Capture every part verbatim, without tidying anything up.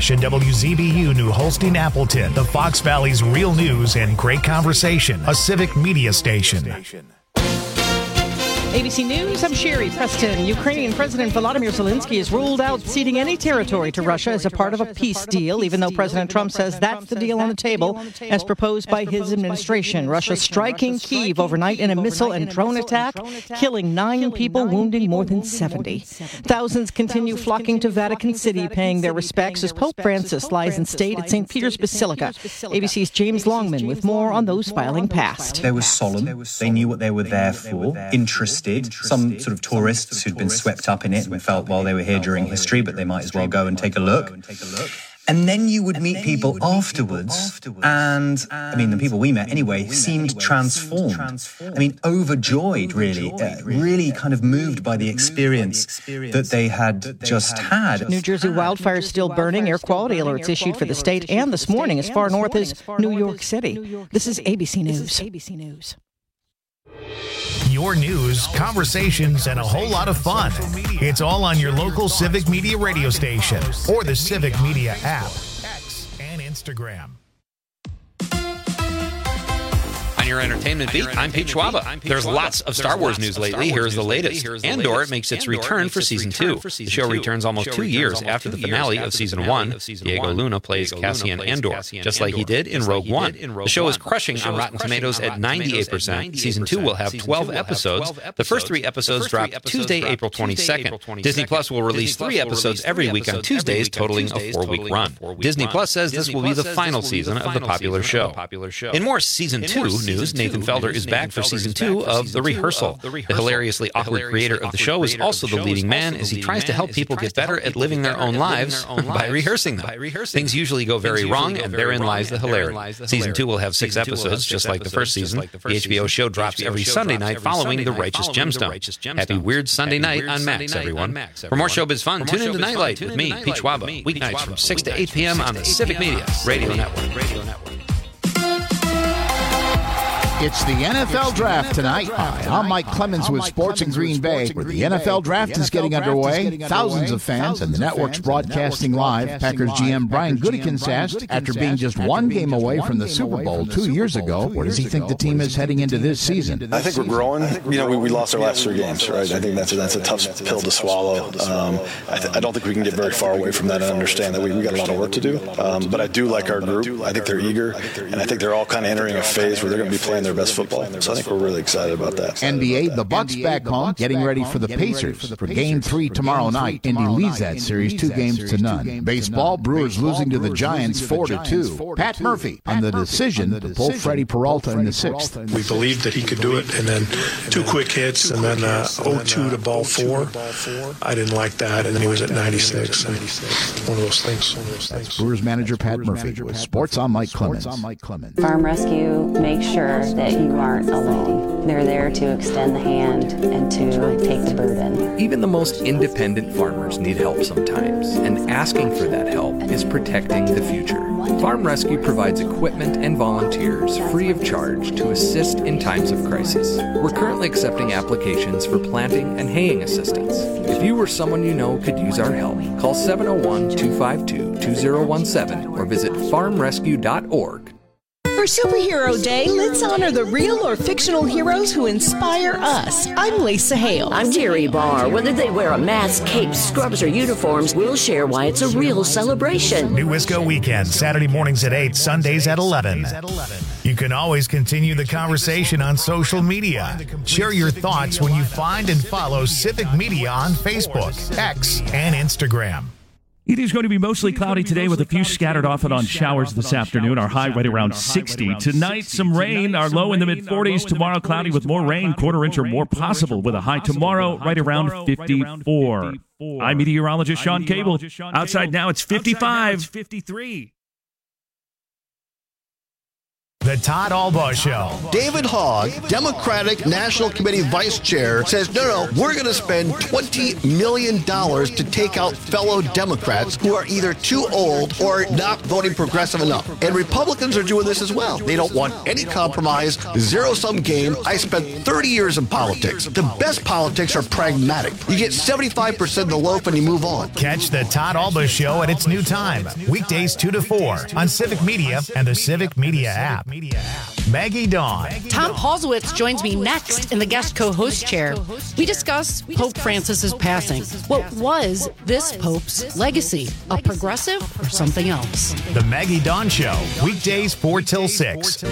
Nash and W Z B U New Holstein Appleton, the Fox Valley's real news and great conversation, a civic media station. A B C News, I'm Sherry Preston. Ukrainian President Volodymyr Zelensky has ruled out ceding any territory to Russia as a part of a peace deal, even though President Trump says that's the deal on the table, as proposed by his administration. Russia striking Kyiv overnight in a missile and drone attack, killing nine people, wounding more than seventy. Thousands continue flocking to Vatican City, paying their respects as Pope Francis lies in state at Saint Peter's Basilica. A B C's James Longman with more on those filing past. They were solemn. They knew what they were there for. Interested. Some sort of tourists who'd been swept up in it and felt, well, they were here during history, but they might as well go and take a look. And then you would meet people afterwards, and, I mean, the people we met anyway, seemed transformed. I mean, overjoyed, really, uh, really kind of moved by the experience that they had just had. New Jersey wildfires still burning. Air quality alerts issued for the state and this morning as far north as New York City. This is A B C News. Your news, conversations, and a whole lot of fun. It's all on your local Civic Media radio station or the Civic Media app, X, and Instagram. On your entertainment beat, I'm Pete Schwaba. There's lots of Star Wars news lately. Here's the latest. Andor makes its return for Season two. The show returns almost two years after the finale of Season one. Diego Luna plays Cassian Andor, just like he did in Rogue One. The show is crushing on Rotten Tomatoes at ninety-eight percent. Season two will have twelve episodes. The first three episodes drop Tuesday, April twenty-second. Disney Plus will release three episodes every week on Tuesdays, totaling a four-week run. Disney Plus says this will be the final season of the popular show. In more Season two news, Nathan Felder is back for Season two of The Rehearsal. The hilariously awkward creator of the show is also the leading man as he tries to help people get better at living their own lives by rehearsing them. Things usually go very wrong, and therein lies the hilarity. Season two will have six episodes, just like the first season. The H B O show drops every Sunday night following The Righteous Gemstone. Happy Weird Sunday night on Max, everyone. For more showbiz fun, tune into Nightlight with me, Pete Schwaba, weeknights from six to eight p.m. on the Civic Media Radio Network. It's the N F L Draft tonight. Hi, I'm Mike Clemens with Sports in Green Bay, where the N F L Draft is getting underway. Thousands of fans and the network's broadcasting live. Packers G M Brian Gutekunst asked, after being just one game away from the Super Bowl two years ago, where does he think the team is heading into this season? I think we're growing. You know, we, we lost our last three games, right? I think that's a, that's a tough pill to swallow. Um, I, th- I don't think we can get very far away from that and understand that we, we got a lot of work to do. Um, but I do like our group. I think they're eager, and I think they're all kind of entering a phase where they're going to be playing their best football. So I think we're really excited about that. N B A, the Bucks back home, getting ready for the Pacers for Game three tomorrow night. Indy leads that series two games to none. Baseball, Brewers losing to the Giants four to two. Pat Murphy on the decision to pull Freddie Peralta in the sixth. We believed that he could do it, and then two quick hits, and then uh, oh two to ball four. I didn't like that, and then he was at ninety-six. And one of those things. That's Brewers manager Pat Murphy with Sports on Mike Clemens. Farm Rescue makes sure that you aren't alone. They're there to extend the hand and to take the burden. Even the most independent farmers need help sometimes, and asking for that help is protecting the future. Farm Rescue provides equipment and volunteers free of charge to assist in times of crisis. We're currently accepting applications for planting and haying assistance. If you or someone you know could use our help, call seven oh one, two five two, two oh one seven or visit farm rescue dot org. For Superhero Day, let's honor the real or fictional heroes who inspire us. I'm Lisa Hale. I'm Jerry Barr. Whether they wear a mask, cape, scrubs, or uniforms, we'll share why it's a real celebration. New Wisco Weekend, Saturday mornings at eight, Sundays at eleven. You can always continue the conversation on social media. Share your thoughts when you find and follow Civic Media on Facebook, X, and Instagram. It is going to be mostly cloudy today with a few scattered off and on showers this afternoon. Our high right around sixty. Tonight, some rain. Our low in the mid-forties. Tomorrow, cloudy with more rain. Quarter inch or more possible with a high tomorrow right around fifty-four. I'm meteorologist Sean Cable. Outside now, it's fifty-five. The Todd Albaugh Show. David Hogg, Democratic National Committee Vice Chair, says, no, no, we're going to spend twenty million dollars to take out fellow Democrats who are either too old or not voting progressive enough. And Republicans are doing this as well. They don't want any compromise, zero-sum game. I spent thirty years in politics. The best politics are pragmatic. You get seventy-five percent of the loaf and you move on. Catch the Todd Albaugh Show at its new time, weekdays two to four on Civic Media and the Civic Media app. Maggie Dawn. Tom Paulsowitz joins me next in the guest co-host chair. We discuss Pope Francis's passing. What was this Pope's legacy? A progressive or something else? The Maggie Dawn Show, weekdays four till six.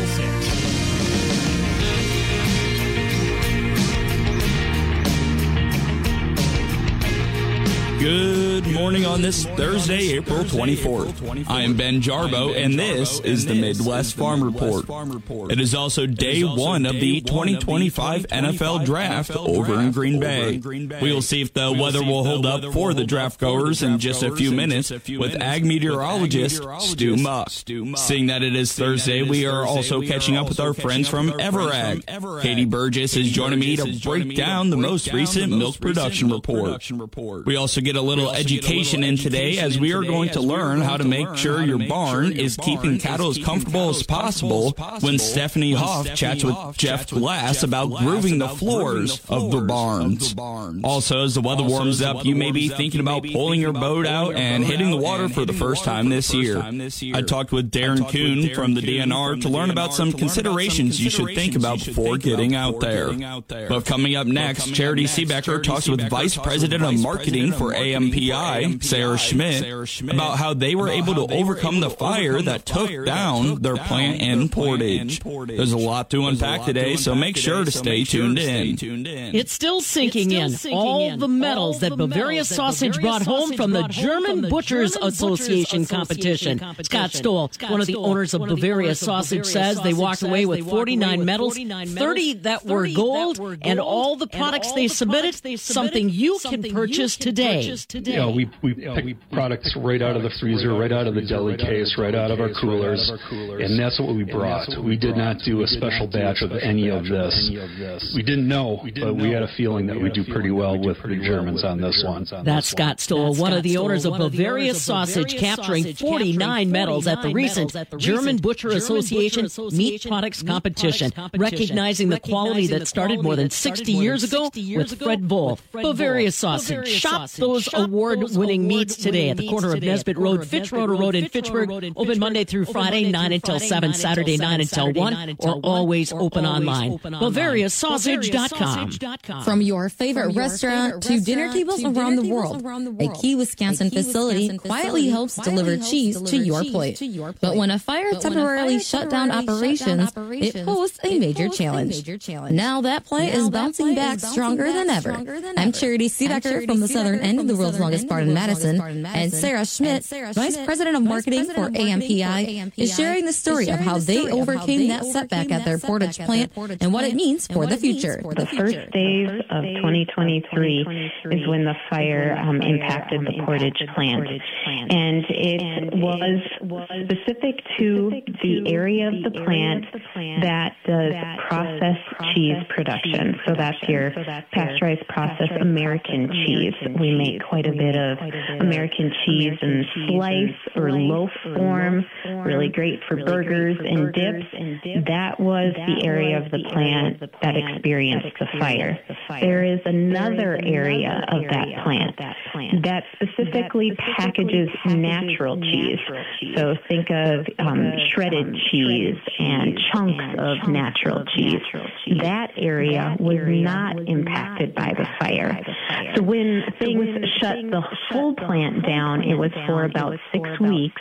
Good morning on this Thursday, April twenty-fourth. I am Ben Jarbo, and this is the Midwest Farm Report. It is also day one of the twenty twenty-five N F L Draft over in Green Bay. We will see if the weather will hold up for the draft goers in just a few minutes with ag meteorologist Stu Muck. Seeing that it is Thursday, we are also catching up with our friends from Everag. Katie Burgess is joining me to break down the most recent milk production report. We also get a little education in today as we are going to learn how to make sure your barn is keeping cattle as comfortable as possible when Stephanie Hoff chats with Jeff Glass about grooving the floors of the barns. Also, as the weather warms up, you may be thinking about pulling your boat out and hitting the water for the first time this year. I talked with Darren Kuhn from the D N R to learn about some considerations you should think about before getting out there. But coming up next, Charity Seebecker talks with Vice President of Marketing for A M P I, Sarah Schmidt, about how they were able to overcome the fire that took down their plant in Portage. There's a lot to unpack today, so make sure to stay tuned in. It's still sinking in. All the medals that Bavaria Sausage brought home from the German Butchers Association competition. Scott Stoll, one of the owners of Bavaria Sausage, says they walked away with forty-nine medals, thirty that were gold, and all the products they submitted, something you can purchase today. You know, we, we pick products right out of the freezer, right out of the deli case, right out of our coolers, and that's what we brought. We did not do a special batch of any of this. We didn't know, but we had a feeling that we'd do pretty well with the Germans on this one. That's Scott Stoll, one of the owners of Bavaria Sausage, capturing forty-nine medals at the recent German Butcher Association Meat Products Competition, recognizing the quality that started more than sixty years ago with Fred Bull. Bavaria Sausage. Shop those award-winning meats today at the corner of Nesbitt Road, Fitzroder Road in Fitchburg. Open Monday through Friday, nine until seven, Saturday, nine until one, or always open online. Bavaria Sausage dot com. From your favorite restaurant to dinner tables around the world, a Key Wisconsin facility quietly helps deliver cheese to your plate. But when a fire temporarily shut down operations, it posed a major challenge. Now that plant is bouncing back stronger than ever. I'm Charity Seebecker from the southern end of the world's longest barn in Madison, and Sarah Schmidt, Vice President of Marketing for A M P I, is sharing the story of how they overcame that setback at their Portage plant and what it means for the future. The first days of twenty twenty-three is when the fire um, impacted the Portage plant, and it was specific to the area of the plant that does processed cheese production. So that's your pasteurized processed American cheese. We make quite a bit of American cheese in slice or loaf form, really great for burgers and dips. That was the area of the plant that experienced the fire. There is another area of that plant that specifically packages natural cheese. So think of um, shredded cheese and chunks of natural cheese. That area was not impacted by the fire. So when things shut the whole plant down, it was for about six weeks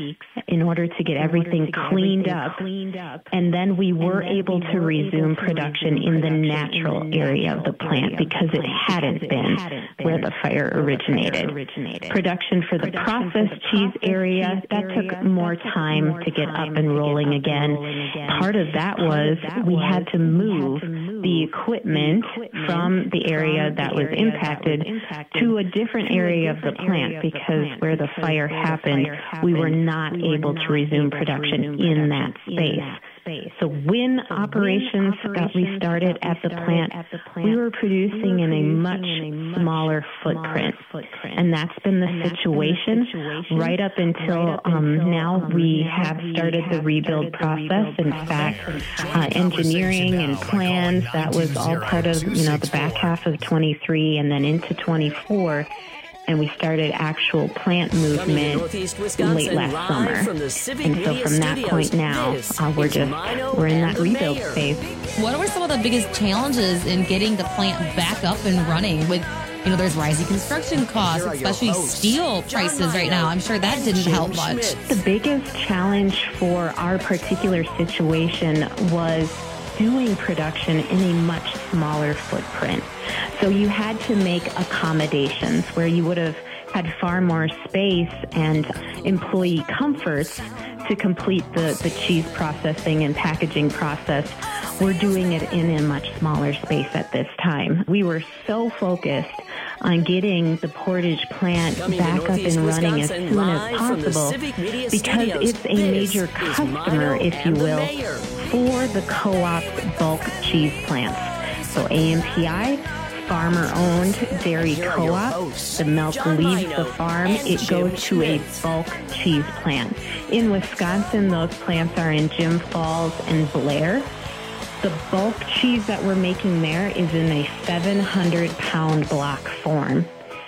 in order to get everything cleaned up. And then we were able to resume production in the natural area of the plant because it hadn't been where the fire originated. Production for the processed cheese area, that took more time to get up and rolling again. Part of that was we had to move the equipment from the area that was impacted to a different area of the plant because where the fire happened, we were not able to resume production in that space. So when operations got restarted at the plant, we were producing in a much smaller footprint. And that's been the situation right up until um, now. We have started the rebuild process. In fact, uh, engineering and plans, that was all part of, you know, the back half of twenty-three and then into twenty-four. And we started actual plant movement late last summer. And so from that point now, uh, we're just, we're in that rebuild phase. What were some of the biggest challenges in getting the plant back up and running with, you know, there's rising construction costs, especially steel prices right now. I'm sure that didn't help much. The biggest challenge for our particular situation was doing production in a much smaller footprint. So you had to make accommodations where you would have had far more space and employee comforts to complete the, the cheese processing and packaging process. We're doing it in a much smaller space at this time. We were so focused on getting the Portage plant back up and running as soon as possible because it's a major customer, if you will, for the co-op's bulk cheese plants. So A M P I, farmer-owned dairy co-op. The milk leaves the farm. It goes to a bulk cheese plant. In Wisconsin, those plants are in Jim Falls and Blair. The bulk cheese that we're making there is in a seven hundred pound block form.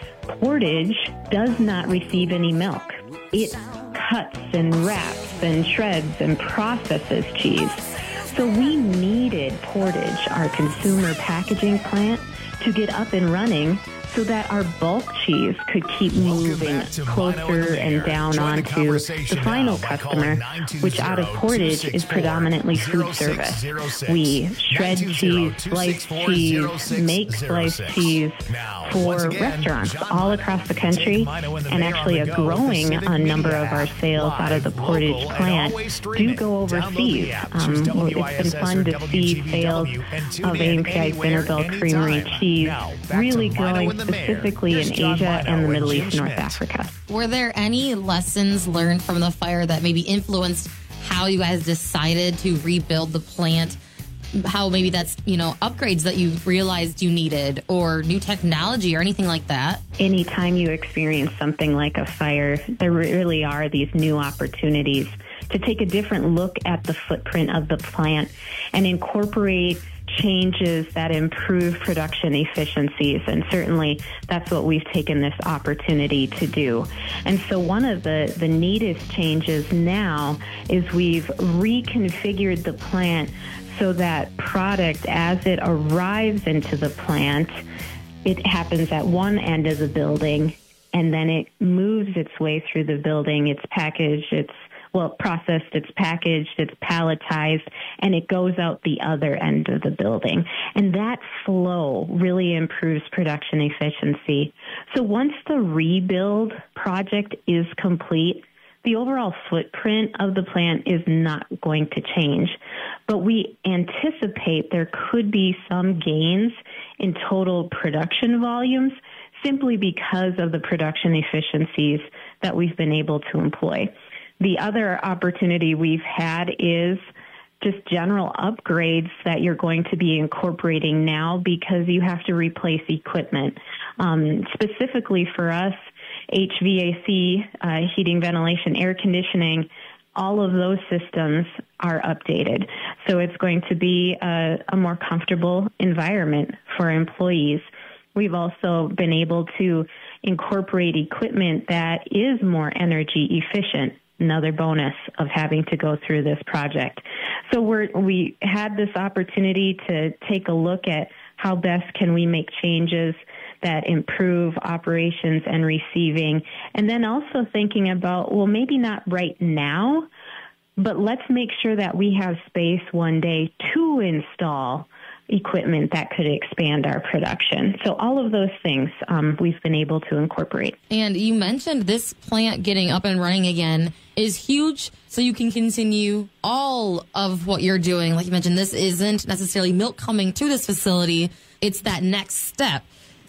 Portage does not receive any milk. It cuts and wraps and shreds and processes cheese. So we needed Portage, our consumer packaging plant, to get up and running so that our bulk cheese could keep moving closer and down onto the final customer, which out of Portage is predominantly food service. We shred cheese, slice cheese, make sliced cheese for restaurants all across the country, and actually a growing uh, number of our sales out of the Portage plant do go overseas. Um, it's been fun to see sales of A M P I Centerville Creamery cheese really growing specifically in Asia and the Middle East, North Africa. Were there any lessons learned from the fire that maybe influenced how you guys decided to rebuild the plant? How maybe that's, you know, upgrades that you realized you needed or new technology or anything like that? Anytime you experience something like a fire, there really are these new opportunities to take a different look at the footprint of the plant and incorporate changes that improve production efficiencies. And certainly that's what we've taken this opportunity to do. And so one of the, the neatest changes now is we've reconfigured the plant so that product, as it arrives into the plant, it happens at one end of the building, and then it moves its way through the building. It's packaged, it's well, processed, it's packaged, it's palletized, and it goes out the other end of the building. And that flow really improves production efficiency. So once the rebuild project is complete, the overall footprint of the plant is not going to change. But we anticipate there could be some gains in total production volumes simply because of the production efficiencies that we've been able to employ. The other opportunity we've had is just general upgrades that you're going to be incorporating now because you have to replace equipment. Um, specifically for us, H V A C, uh, heating, ventilation, air conditioning, all of those systems are updated. So it's going to be a, a more comfortable environment for employees. We've also been able to incorporate equipment that is more energy efficient. Another bonus of having to go through this project. So we're, we had this opportunity to take a look at how best can we make changes that improve operations and receiving, and then also thinking about, well, maybe not right now, but let's make sure that we have space one day to install equipment that could expand our production. So all of those things um, we've been able to incorporate. And you mentioned this plant getting up and running again is huge, so you can continue all of what you're doing. Like you mentioned, this isn't necessarily milk coming to this facility. It's that next step.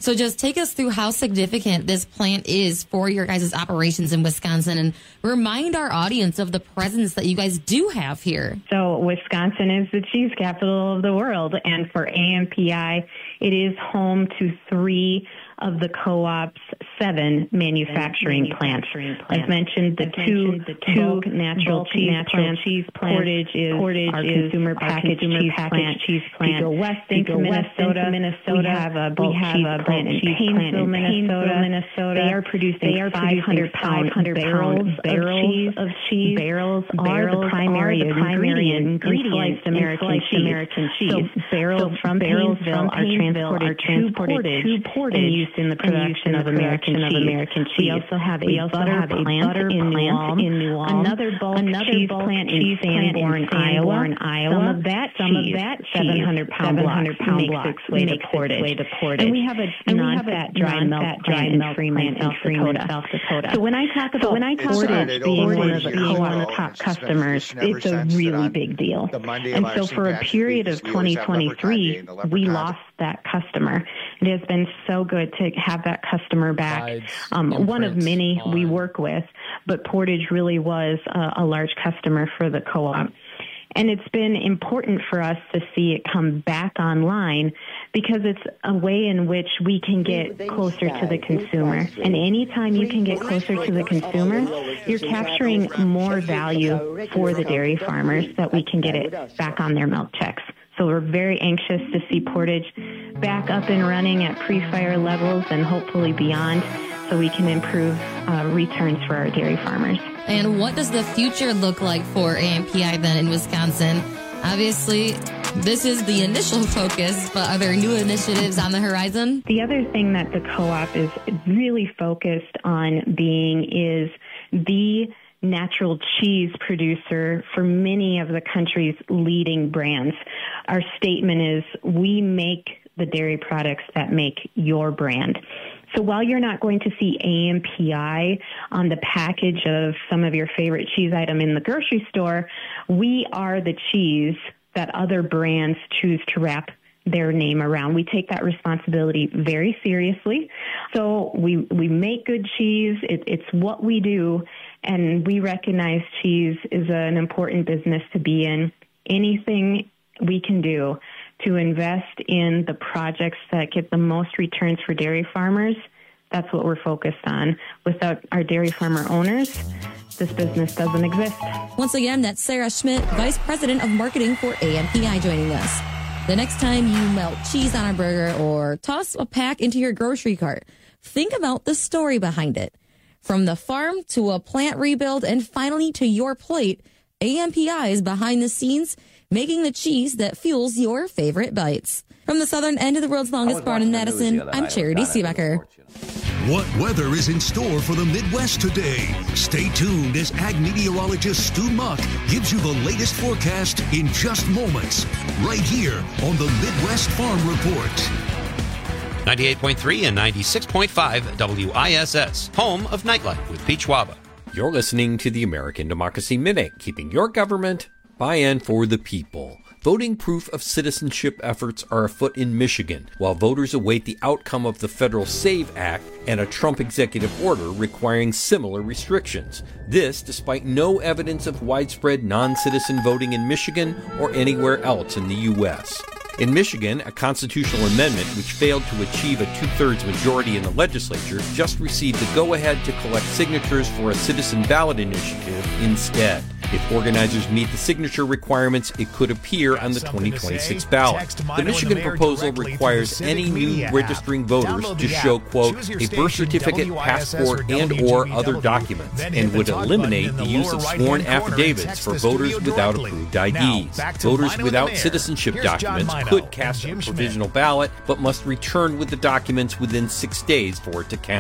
So just take us through how significant this plant is for your guys' operations in Wisconsin and remind our audience of the presence that you guys do have here. So Wisconsin is the cheese capital of the world, and for A M P I, it is home to three of the co-op's seven manufacturing, manufacturing plants. plants. As mentioned, the As two, mentioned, the two bulk, natural, bulk cheese, natural plants. cheese plants. Portage is Portage our is consumer packaged cheese, plant. cheese plant. You go west into Minnesota. Minnesota. We have a bulk we have cheese a plant in Paynesville, Minnesota. Minnesota. They are producing they are five hundred pound barrels, barrels of cheese. Of cheese. Barrels, barrels are the primary, are the primary ingredient in American cheese. American cheese. So barrels so from barrels Paynesville are transported, are transported to Portage in the production of American cheese. Of American cheese. We also have a we also butter have a plant, butter in, plant New in New Ulm. Another bulk another cheese bulk plant in Sanborn, Iowa. Iowa. Some of that some cheese, of that seven hundred pound block makes its way to Portage. And we have a non-fat dry milk plant in Freeman, South Dakota. South Dakota. So when I talk about when I talk Portage being one of the co-op top customers, it's a really big deal. And so for a period of twenty twenty-three, we lost that customer. It has been so good to have that customer back. Um, one of many we work with, but Portage really was a, a large customer for the co-op. And it's been important for us to see it come back online because it's a way in which we can get closer to the consumer. And anytime you can get closer to the consumer, you're capturing more value for the dairy farmers that we can get it back on their milk checks. So we're very anxious to see Portage back up and running at pre-fire levels and hopefully beyond so we can improve uh, returns for our dairy farmers. And what does the future look like for A M P I then in Wisconsin? Obviously, this is the initial focus, but are there new initiatives on the horizon? The other thing that the co-op is really focused on being is the natural cheese producer for many of the country's leading brands. Our statement is, we make the dairy products that make your brand. So while you're not going to see A M P I on the package of some of your favorite cheese item in the grocery store, we are the cheese that other brands choose to wrap their name around. We take that responsibility very seriously. So we we make good cheese. It, it's what we do, and we recognize cheese is an important business to be in. Anything we can do to invest in the projects that get the most returns for dairy farmers, that's what we're focused on. Without our dairy farmer owners, this business doesn't exist. Once again, that's Sarah Schmidt, Vice President of Marketing for A M P I, joining us. The next time you melt cheese on a burger or toss a pack into your grocery cart, think about the story behind it. From the farm to a plant rebuild and finally to your plate, A M P I is behind the scenes making the cheese that fuels your favorite bites. From the southern end of the world's longest barn in Madison, I'm Charity Seebecker. What weather is in store for the Midwest today? Stay tuned as ag meteorologist Stu Muck gives you the latest forecast in just moments, right here on the Midwest Farm Report. ninety-eight point three and ninety-six point five W I S S, home of Nightlife with Pete Schwaba. You're listening to the American Democracy Minute, keeping your government by and for the people. Voting proof of citizenship efforts are afoot in Michigan, while voters await the outcome of the Federal SAVE Act and a Trump executive order requiring similar restrictions. This despite no evidence of widespread non-citizen voting in Michigan or anywhere else in the U S. In Michigan, a constitutional amendment which failed to achieve a two-thirds majority in the legislature just received the go-ahead to collect signatures for a citizen ballot initiative instead. If organizers meet the signature requirements, it could appear on the twenty twenty-six ballot. The Michigan proposal requires any new registering voters to show, quote, a birth certificate, passport, and or other documents, and would eliminate the use of sworn affidavits for voters without approved I Ds. Voters without citizenship documents could cast a provisional ballot, but must return with the documents within six days for it to count.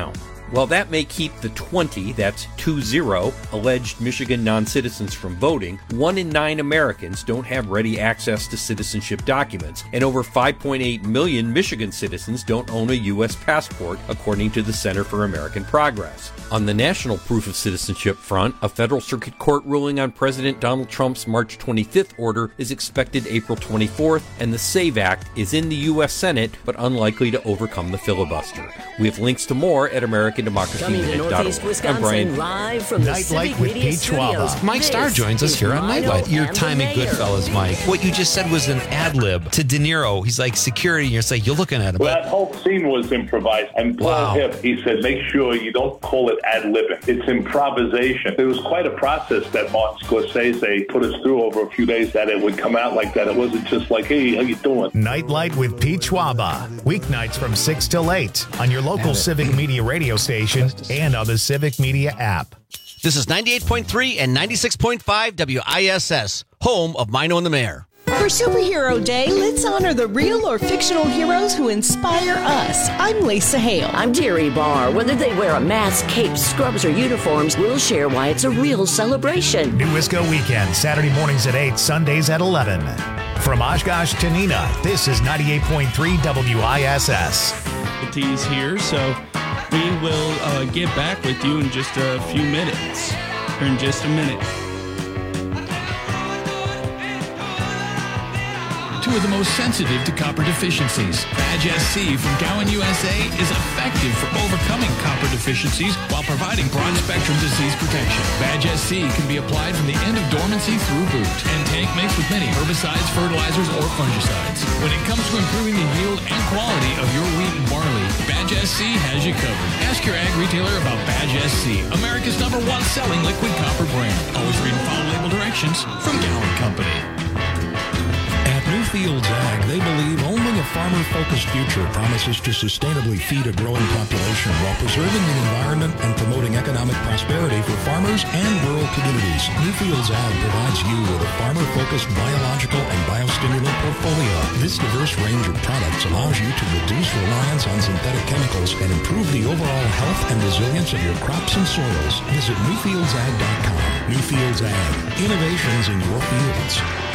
While that may keep the twenty, that's two zero, alleged Michigan non-citizens from voting, one in nine Americans don't have ready access to citizenship documents, and over five point eight million Michigan citizens don't own a U S passport, according to the Center for American Progress. On the national proof of citizenship front, a federal circuit court ruling on President Donald Trump's March twenty-fifth order is expected April twenty-fourth, and the SAVE Act is in the U S Senate, but unlikely to overcome the filibuster. We have links to more at American Democracy Minute dot org. I'm Brian. Live from the Nightlight with Pete Schwaba. Mike Starr joins us here on Nightlight. Your time in Goodfellas, Mike. What you just said was an ad lib to De Niro. He's like security, and you're like, you're looking at him. Well, that whole scene was improvised. And Paul Wow. Hipp, he said, make sure you don't call it ad libbing. It's improvisation. It was quite a process that Martin Scorsese put us through over a few days, that it would come out like that. It wasn't just like, hey, how you doing? Nightlight with Pete Schwaba. Weeknights from six till eight on your local Civic Media radio station and on the Civic Media app. This is ninety-eight point three and ninety-six point five W I S S, home of Mino and the Mayor. For Superhero Day, let's honor the real or fictional heroes who inspire us. I'm Lisa Hale. I'm Jerry Barr. Whether they wear a mask, capes, scrubs, or uniforms, we'll share why it's a real celebration. New Wisco Weekend, Saturday mornings at eight, Sundays at eleven. From Oshkosh to Nina, this is ninety-eight point three W I S S. The tea's here, so we will uh, get back with you in just a few minutes, or in just a minute. Two of the most sensitive to copper deficiencies. Badge S C from Gowan U S A is effective for overcoming copper deficiencies while providing broad-spectrum disease protection. Badge S C can be applied from the end of dormancy through boot and tank mixed with many herbicides, fertilizers, or fungicides. When it comes to improving the yield and quality of your wheat and barley, Badge S C has you covered. Ask your ag retailer about Badge S C, America's number one selling liquid copper brand. Always read and follow label directions from Gowan Company. Newfields Ag, they believe only a farmer-focused future promises to sustainably feed a growing population while preserving the environment and promoting economic prosperity for farmers and rural communities. Newfields Ag provides you with a farmer-focused biological and biostimulant portfolio. This diverse range of products allows you to reduce reliance on synthetic chemicals and improve the overall health and resilience of your crops and soils. Visit Newfields Ag dot com. Newfields Ag, innovations in your fields.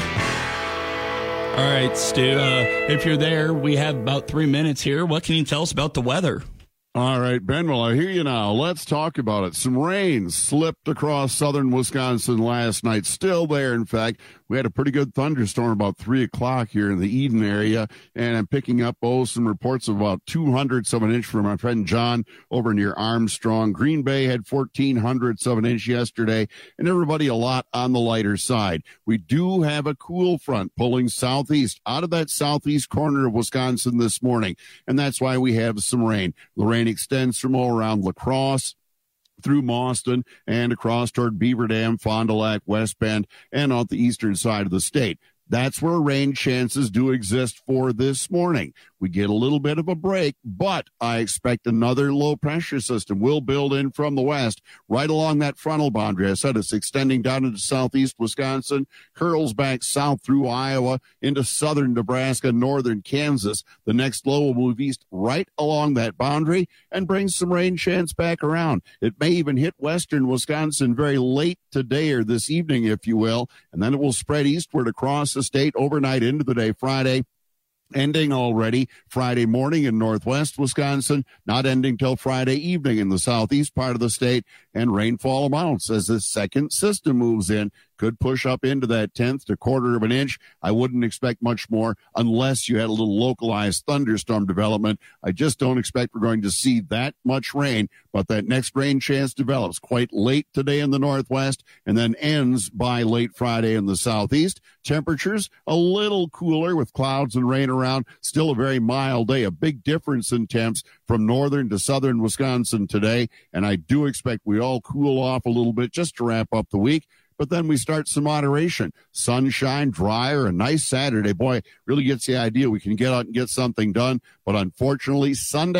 All right, Stu, uh, if you're there, we have about three minutes here. What can you tell us about the weather? All right, Ben, well, I hear you now. Let's talk about it. Some rain slipped across southern Wisconsin last night. Still there, in fact. We had a pretty good thunderstorm about three o'clock here in the Eden area, and I'm picking up, oh, some reports of about two hundredths of an inch from my friend John over near Armstrong. Green Bay had fourteen hundredths of an inch yesterday, and everybody a lot on the lighter side. We do have a cool front pulling southeast out of that southeast corner of Wisconsin this morning, and that's why we have some rain. The rain extends from all around La Crosse, through Mauston, and across toward Beaver Dam, Fond du Lac, West Bend, and on the eastern side of the state. That's where rain chances do exist for this morning. We get a little bit of a break, but I expect another low-pressure system will build in from the west right along that frontal boundary. I said it's extending down into southeast Wisconsin, curls back south through Iowa, into southern Nebraska, northern Kansas. The next low will move east right along that boundary and bring some rain chance back around. It may even hit western Wisconsin very late today or this evening, if you will, and then it will spread eastward across the state overnight into the day Friday, ending already Friday morning in northwest Wisconsin, not ending till Friday evening in the southeast part of the state, and rainfall amounts as this second system moves in could push up into that tenth to quarter of an inch. I wouldn't expect much more unless you had a little localized thunderstorm development. I just don't expect we're going to see that much rain, but that next rain chance develops quite late today in the northwest and then ends by late Friday in the southeast. Temperatures a little cooler with clouds and rain around. Still a very mild day, a big difference in temps from northern to southern Wisconsin today, and I do expect we all cool off a little bit just to wrap up the week. But then we start some moderation. Sunshine, drier, a nice Saturday. Boy, really gets the idea we can get out and get something done. But unfortunately, Sunday,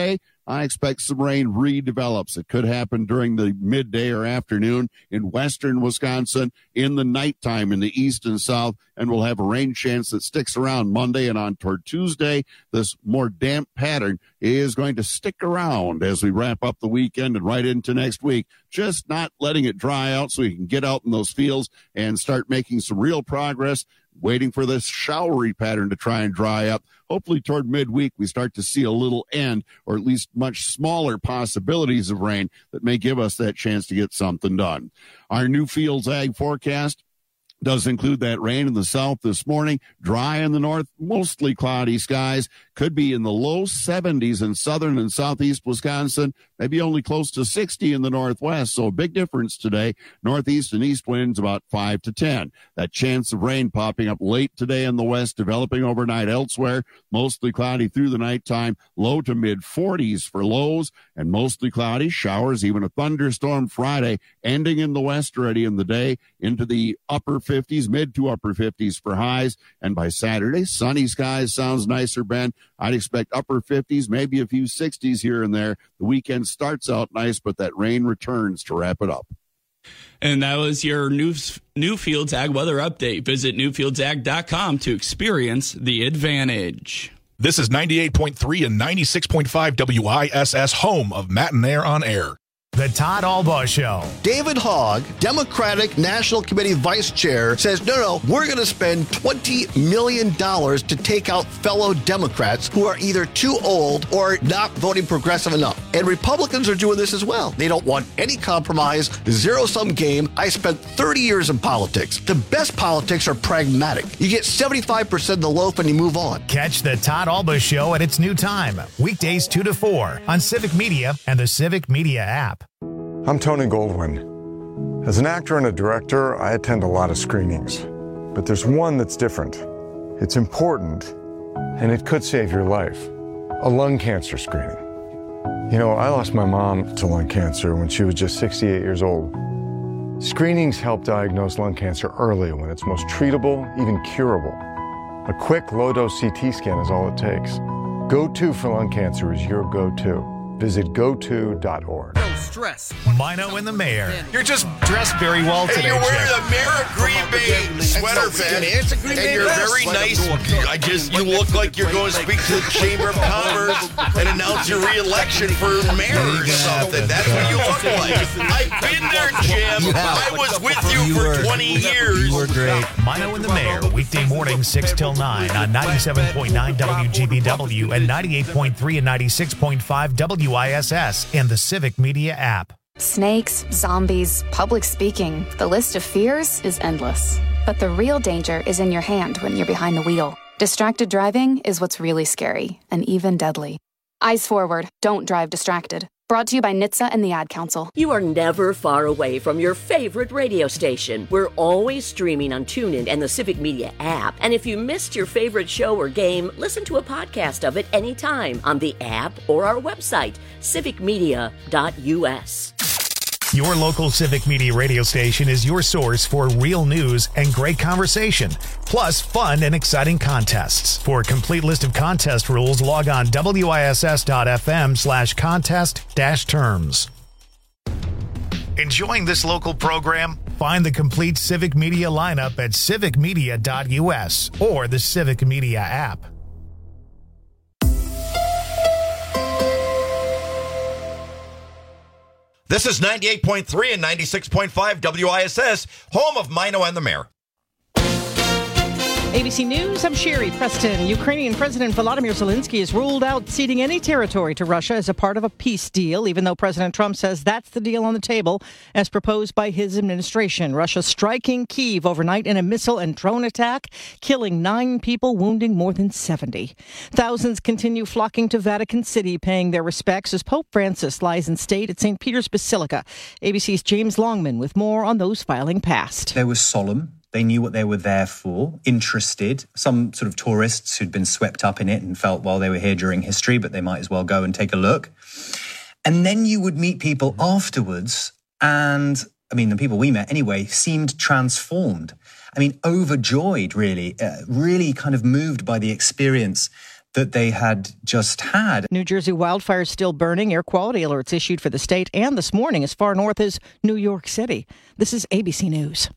I expect some rain redevelops. It could happen during the midday or afternoon in western Wisconsin, in the nighttime in the east and south, and we'll have a rain chance that sticks around Monday and on toward Tuesday. This more damp pattern is going to stick around as we wrap up the weekend and right into next week. Just not letting it dry out so we can get out in those fields and start making some real progress, waiting for this showery pattern to try and dry up. Hopefully toward midweek, we start to see a little end, or at least much smaller possibilities of rain that may give us that chance to get something done. Our new Fields Ag forecast does include that rain in the south this morning, dry in the north, mostly cloudy skies, could be in the low seventies in southern and southeast Wisconsin, maybe only close to sixty in the northwest, so a big difference today. Northeast and east winds about five to ten. That chance of rain popping up late today in the west, developing overnight elsewhere, mostly cloudy through the nighttime, low to mid forties for lows, and mostly cloudy, showers, even a thunderstorm Friday, ending in the west already in the day, into the upper fifties, mid to upper fifties for highs, and by Saturday, sunny skies. Sounds nicer, Ben. I'd expect upper fifties, maybe a few sixties here and there. The weekend starts out nice, but that rain returns to wrap it up. And that was your new Newfields Ag Weather Update. Visit newfields ag dot com to experience the advantage. This is ninety-eight point three and ninety-six point five W I S S, home of Matt and Air on Air. The Todd Albaugh Show. David Hogg, Democratic National Committee Vice Chair, says, no, no, we're going to spend twenty million dollars to take out fellow Democrats who are either too old or not voting progressive enough. And Republicans are doing this as well. They don't want any compromise, zero-sum game. I spent thirty years in politics. The best politics are pragmatic. You get seventy-five percent of the loaf and you move on. Catch the Todd Albaugh Show at its new time, weekdays two to four on Civic Media and the Civic Media app. I'm Tony Goldwyn. As an actor and a director, I attend a lot of screenings. But there's one that's different. It's important, and it could save your life. A lung cancer screening. You know, I lost my mom to lung cancer when she was just sixty-eight years old. Screenings help diagnose lung cancer early when it's most treatable, even curable. A quick, low-dose C T scan is all it takes. Go To for lung cancer is your go-to. Visit go to dot org. Stress. Mino and the mayor. You're just dressed very well today. Hey, you're wearing Jeff. a Mayor of Green Bay sweater, Ben. It's a Green and Bay you're vest. very nice. I just, you look like you're going to speak to the Chamber of Commerce and announce your re-election for mayor or something. That's what you look like. I've been there, Jim. I was with you for twenty years. You were great. Mino and the mayor, weekday morning six till nine on ninety-seven point nine W G B W and ninety-eight point three and ninety-six point five W I S S and the Civic Media app. Snakes, zombies, public speaking. The list of fears is endless. But the real danger is in your hand when you're behind the wheel. Distracted driving is what's really scary and even deadly. Eyes forward. Don't drive distracted. Brought to you by N H T S A and the Ad Council. You are never far away from your favorite radio station. We're always streaming on TuneIn and the Civic Media app. And if you missed your favorite show or game, listen to a podcast of it anytime on the app or our website, civic media dot U S. Your local Civic Media radio station is your source for real news and great conversation, plus fun and exciting contests. For a complete list of contest rules, log on W I S S dot F M slash contest dash terms. Enjoying this local program? Find the complete Civic Media lineup at civic media dot U S or the Civic Media app. This is ninety-eight point three and ninety-six point five W I S S, home of Mino and the mayor. A B C News, I'm Sherry Preston. Ukrainian President Volodymyr Zelensky has ruled out ceding any territory to Russia as a part of a peace deal, even though President Trump says that's the deal on the table as proposed by his administration. Russia striking Kyiv overnight in a missile and drone attack, killing nine people, wounding more than seventy. Thousands continue flocking to Vatican City, paying their respects as Pope Francis lies in state at Saint Peter's Basilica. A B C's James Longman with more on those filing past. They were solemn. They knew what they were there for, interested. Some sort of tourists who'd been swept up in it and felt, well, they were here during history, but they might as well go and take a look. And then you would meet people afterwards, and, I mean, the people we met anyway, seemed transformed. I mean, overjoyed, really, uh, really kind of moved by the experience that they had just had. New Jersey wildfires still burning. Air quality alerts issued for the state and this morning as far north as New York City. This is A B C News.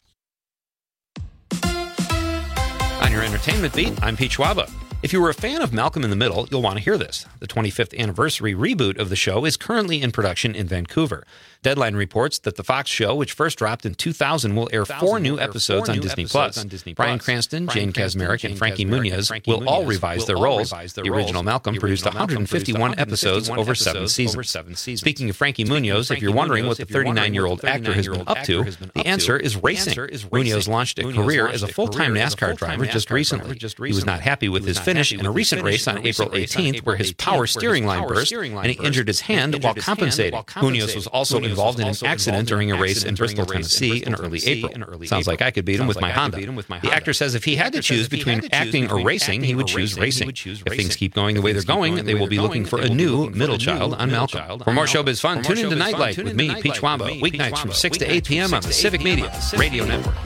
On your entertainment beat, I'm Pete Schwaba. If you were a fan of Malcolm in the Middle, you'll want to hear this. The twenty-fifth anniversary reboot of the show is currently in production in Vancouver. Deadline reports that the Fox show, which first dropped in two thousand, will air four new episodes on Disney Plus. Bryan Cranston, Jane Kasmerick, and Frankie Muniz will all revise their roles. The original Malcolm produced one hundred fifty-one episodes over seven seasons. Speaking of Frankie Muniz, if you're wondering what the thirty-nine-year-old actor has been up to, the answer is racing. Muniz launched a career as a full-time NASCAR driver just recently. He was not happy with his finish in a recent race on April eighteenth where his power steering line burst and he injured his hand while compensating. Muniz was also involved in an accident during a race in Bristol, Tennessee in early April. Sounds like I could beat him with my Honda. The actor says if he had to choose between acting or racing, he would choose racing. If things keep going the way they're going, they will be looking for a new middle child on Malcolm. For more showbiz fun, tune in to Nightlight with me, Pete Schwaba, weeknights from six to eight p.m. on the Civic Media Radio Network.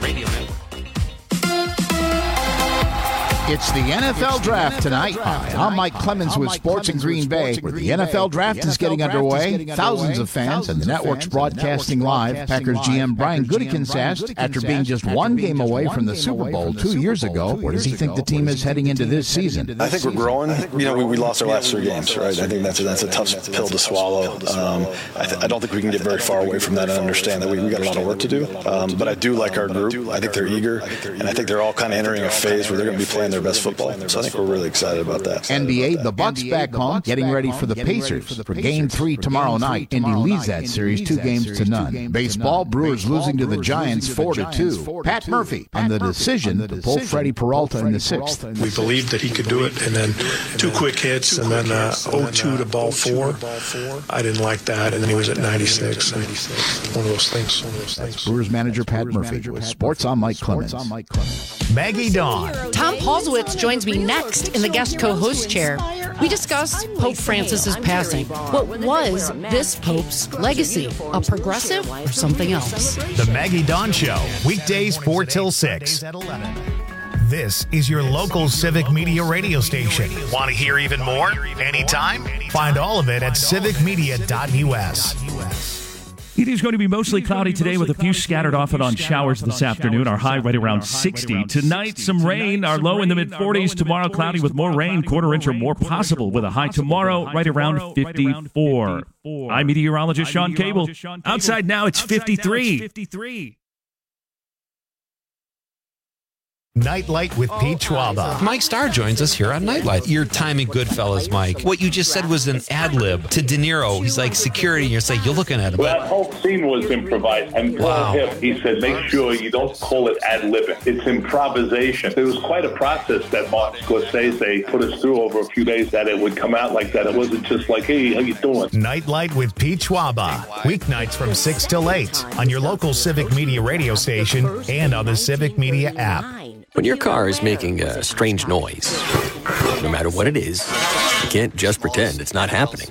It's the N F L Draft tonight. Hi, I'm Mike Clemens with Sports in Green Bay, where the N F L Draft is getting underway. Thousands of fans and the network's broadcasting live. Packers G M Brian Gutekunst asked, after being just one game away from the Super Bowl two years ago, where does he think the team is heading into this season? I think we're growing. You know, we, we lost our last three games, right? I think that's a, that's a tough pill to swallow. Um, I, th- I don't think we can get very far away from that and understand that we, we got a lot of work to do. Um, but I do like our group. I think they're eager, and I think they're all kind of entering a phase where they're going to be playing their best football. So I think we're really excited about that. N B A, the Bucks back home, getting ready for the Pacers for Game three tomorrow night. Indy leads that series two games to none. Baseball, Brewers losing to the Giants four to two. Pat Murphy on the decision to pull Freddie Peralta in the sixth. We believed that he could do it, and then two quick hits, and then uh, oh two to ball four. I didn't like that, and then he was at ninety-six. One of those things. One of those things. Brewers manager Pat Murphy with Sports on Mike Clemens. Maggie Dawn. Tom Paulsowitz joins me next in the guest co-host chair. We discuss Pope Francis's passing. What was this Pope's legacy? A progressive or something else? The Maggie Dawn Show, weekdays four till six. This is your local Civic Media radio station. Want to hear even more? Anytime? Find all of it at civic media dot u s. It is going to be mostly cloudy today with a few scattered off and on showers this afternoon. Our high right around sixty. Tonight, some rain. Our low in the mid-forties. Tomorrow, cloudy with more rain. Quarter inch or more possible with a high tomorrow right around fifty-four. I'm meteorologist Sean Cable. Outside now, it's fifty-three. Nightlight with Pete Schwaba. Mike Starr joins us here on Nightlight. Your timing, Goodfellas, Mike. What you just said was an ad lib to De Niro. He's like security, and you're saying you're looking at him. Well, that whole scene was improvised. And wow. him, he said, make sure you don't call it ad libbing. It's improvisation. It was quite a process that Martin Scorsese put us through over a few days that it would come out like that. It wasn't just like, hey, how you doing? Nightlight with Pete Schwaba. Weeknights from six till eight on your local Civic Media radio station and on the Civic Media app. When your car is making a strange noise, no matter what it is, you can't just pretend it's not happening.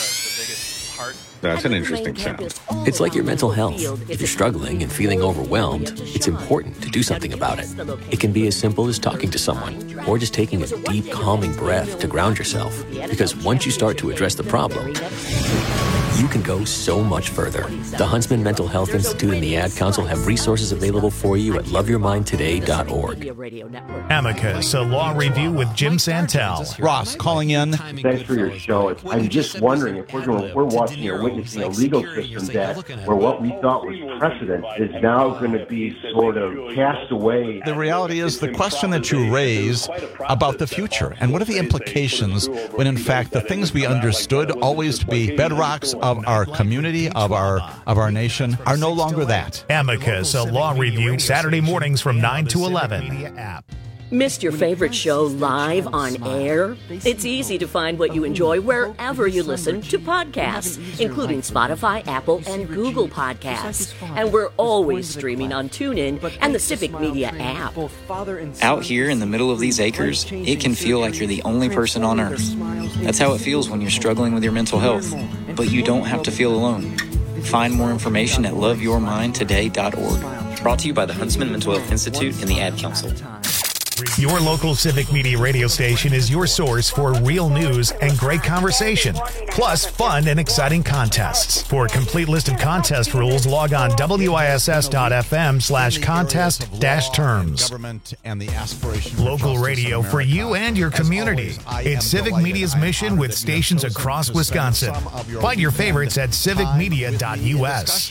That's an interesting sound. It's like your mental health. If you're struggling and feeling overwhelmed, it's important to do something about it. It can be as simple as talking to someone or just taking a deep, calming breath to ground yourself. Because once you start to address the problem, you can go so much further. The Huntsman Mental Health Institute and the Ad Council have resources available for you at love your mind today dot org. Amicus, a law review with Jim Santel. Ross, calling in. Thanks for your show. I'm just wondering if we're going, we're watching or witnessing a legal system that where what we thought was precedent is now going to be sort of cast away. The reality is the question that you raise about the future and what are the implications when in fact the things we understood always to be bedrocks of our community, of our of our nation, are no longer that. Amicus, a law review, Saturday mornings from nine to eleven. Missed your favorite show live on air? It's easy to find what you enjoy wherever you listen to podcasts, including Spotify, Apple, and Google Podcasts. And we're always streaming on TuneIn and the Civic Media app. Out here in the middle of these acres, it can feel like you're the only person on Earth. That's how it feels when you're struggling with your mental health. But you don't have to feel alone. Find more information at love your mind today dot org. Brought to you by the Huntsman Mental Health Institute and the Ad Council. Your local Civic Media radio station is your source for real news and great conversation, plus fun and exciting contests. For a complete list of contest rules, log on W I S S dot F M slash contest dash terms. Local radio for you and your community. It's Civic Media's mission with stations across Wisconsin. Find your favorites at civic media dot U S.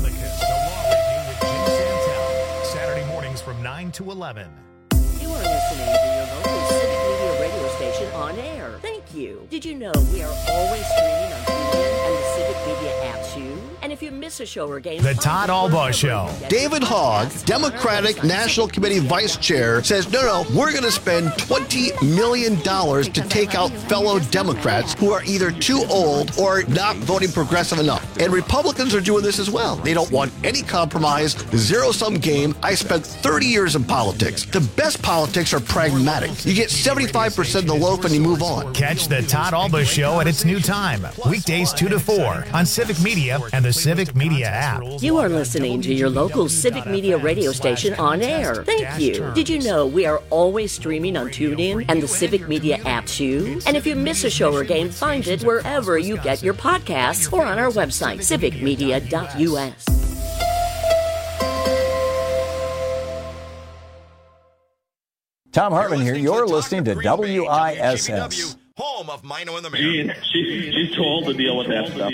Saturday mornings from nine to eleven. You are listening to your local Civic Media radio station on air. Thank you. Did you know we are always streaming on TuneIn and the Civic Media app too? And if you miss a show or game, The Todd Albaugh Show. David Hogg, Democratic National Committee Vice Chair, says, no, no, we're going to spend twenty million dollars to take out fellow Democrats who are either too old or not voting progressive enough. And Republicans are doing this as well. They don't want any compromise, zero-sum game. I spent thirty years in politics. The best politics are pragmatic. You get seventy-five percent of the loaf and you move on. Catch The Todd Albaugh Show at its new time, weekdays two to four on Civic Media and the Civic Media app. You are listening to your local Civic Media radio station on air. Thank you. Did you know we are always streaming on TuneIn and the Civic Media app too? And if you miss a show or game, find it wherever you get your podcasts or on our website, civic media dot U S. Tom Hartman here. You're listening to W I S S. Home of Mino and the Mayor. She's, she's too old to deal with that stuff.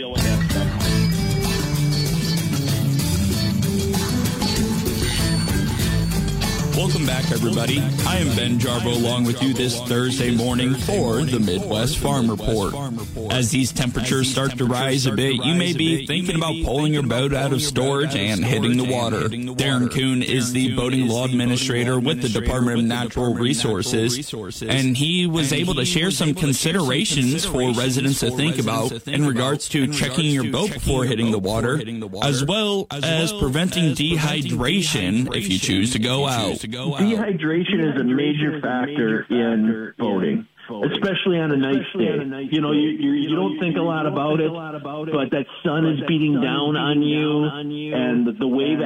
Welcome back, everybody. I am Ben Jarbo along with you this Thursday morning for the Midwest Farm Report. As these temperatures start to rise a bit, you may be thinking about pulling your boat out of storage and hitting the water. Darren Kuhn is the boating law administrator with the Department of Natural Resources, and he was able to share some considerations for residents to think about in regards to checking your boat before hitting the water, as well as preventing dehydration if you choose to go out. Dehydration is a major factor in boating, especially on a nice day. You know, you, you you don't think a lot about it, but that sun is beating down on you, and the, the wave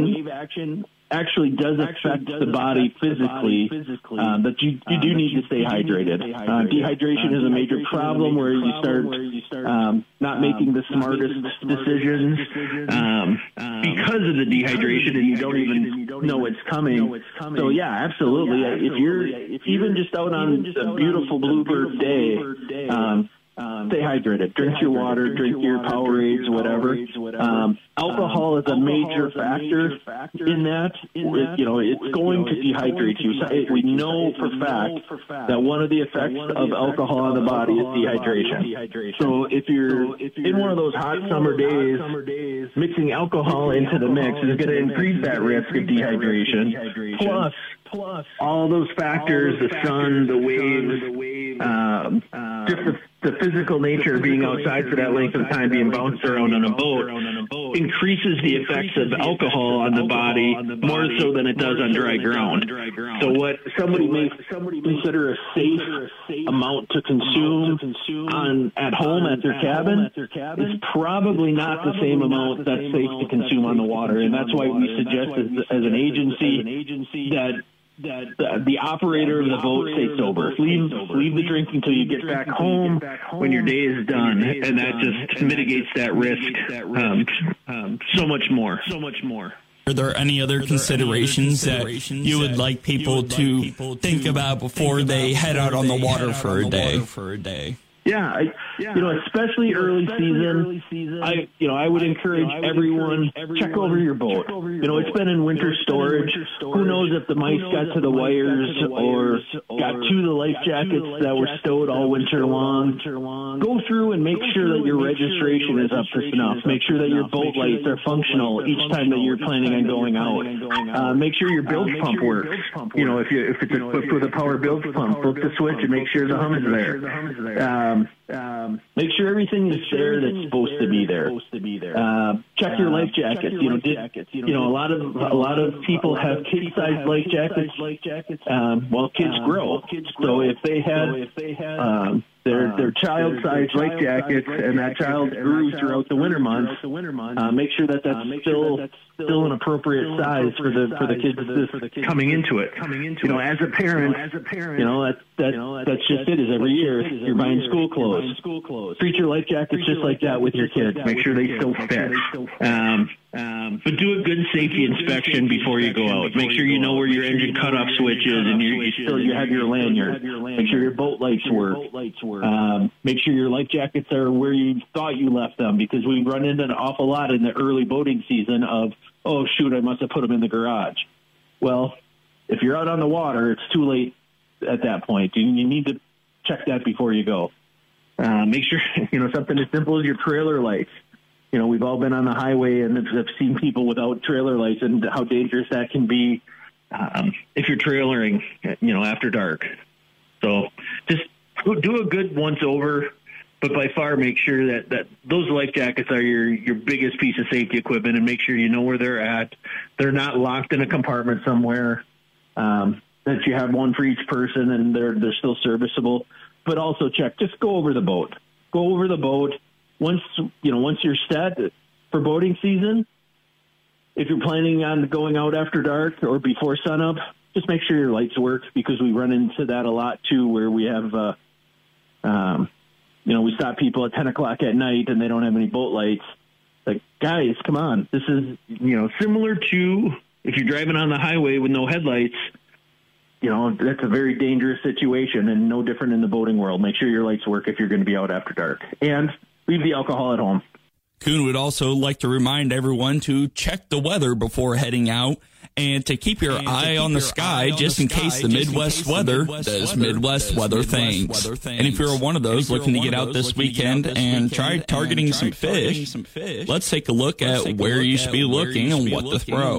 action actually does affect the body physically, uh, that you, you do need to stay hydrated. Uh, dehydration is a major problem where you start um, not making the smartest decisions um, because of the dehydration, and you don't even know it's coming. So, yeah, absolutely. If you're even just out on a beautiful bluebird day, um, Um, stay hydrated. Drink your water, drink your Powerades, whatever. Um, alcohol is a major factor in that. It, you know, it's going to dehydrate you. So it, we know for fact that one of the effects of alcohol on the body is dehydration. So if you're in one of those hot summer days, mixing alcohol into the mix is going to increase that risk of dehydration. Plus, Plus, all those factors, the sun, the waves, um, just the, the physical nature of being outside for that length of time, being bounced around on a boat, increases the effects of alcohol on the body more so than it does on dry ground. So what somebody may consider a safe amount to consume on at home at their cabin is probably not the same amount that's safe to consume on the water. And that's why we suggest as, as an agency that that the, the operator of the boat stay sober. Leave leave the drinking until you get back home when your day is done, and that just mitigates that risk um, um, so much more. So much more. Are there any other considerations that you would like people to think about before they head out on the water for a day? Yeah, I, you know, especially early season, I, you know, I would encourage everyone, check over your boat. You know, it's been in winter storage. Who knows if the mice got to the wires or got to the life jackets that were stowed all winter long. Go through and make sure that your registration is up to snuff. Make sure that your boat lights are functional each time that you're planning on going out. Uh, make sure your bilge pump works. You know, if you if it's equipped with a power bilge pump, flip the switch and make sure the hum is there. Um, Um, make sure everything is there that's supposed to be there. Uh, check your life jackets. You know, did, you know, a lot of a lot of people have kid-sized life jackets. Um, well, kids grow. So if they had um, They're, they're child-sized life jackets, and that child grew throughout the winter months. Uh, make sure that that's still still an appropriate size for the for the kids this, coming into it. You know, as a parent, you know that that that's just it. Is every year you're buying school clothes. Treat your life jackets just like that with your kids. Make sure they still fit. Um, Um, but do a good safety inspection before you go out. Make sure you know where your engine cutoff switch is, and you, you still you have your lanyard. Make sure your boat lights work. Um, make sure your life jackets are where you thought you left them, because we run into an awful lot in the early boating season of, oh shoot, I must have put them in the garage. Well, if you're out on the water, it's too late at that point. You, you need to check that before you go. Uh, make sure, you know, something as simple as your trailer lights. You know, we've all been on the highway and have seen people without trailer lights and how dangerous that can be um, if you're trailering, you know, after dark. So just do a good once over, but by far make sure that, that those life jackets are your, your biggest piece of safety equipment, and make sure you know where they're at. They're not locked in a compartment somewhere, um, that you have one for each person and they're, they're still serviceable. But also check, just go over the boat. Go over the boat. Once you know, once you're set for boating season, if you're planning on going out after dark or before sunup, just make sure your lights work, because we run into that a lot too, where we have, uh, um, you know, we stop people at ten o'clock at night and they don't have any boat lights. Like, guys, come on. This is, you know, similar to if you're driving on the highway with no headlights. You know, that's a very dangerous situation, and no different in the boating world. Make sure your lights work if you're going to be out after dark. And leave the alcohol at home. Kuhn would also like to remind everyone to check the weather before heading out, and to keep your eye on the sky just in case the Midwest weather does Midwest weather things. And if you're one of those looking to get out this weekend and try targeting some fish, let's take a look at where you should be looking and what to throw.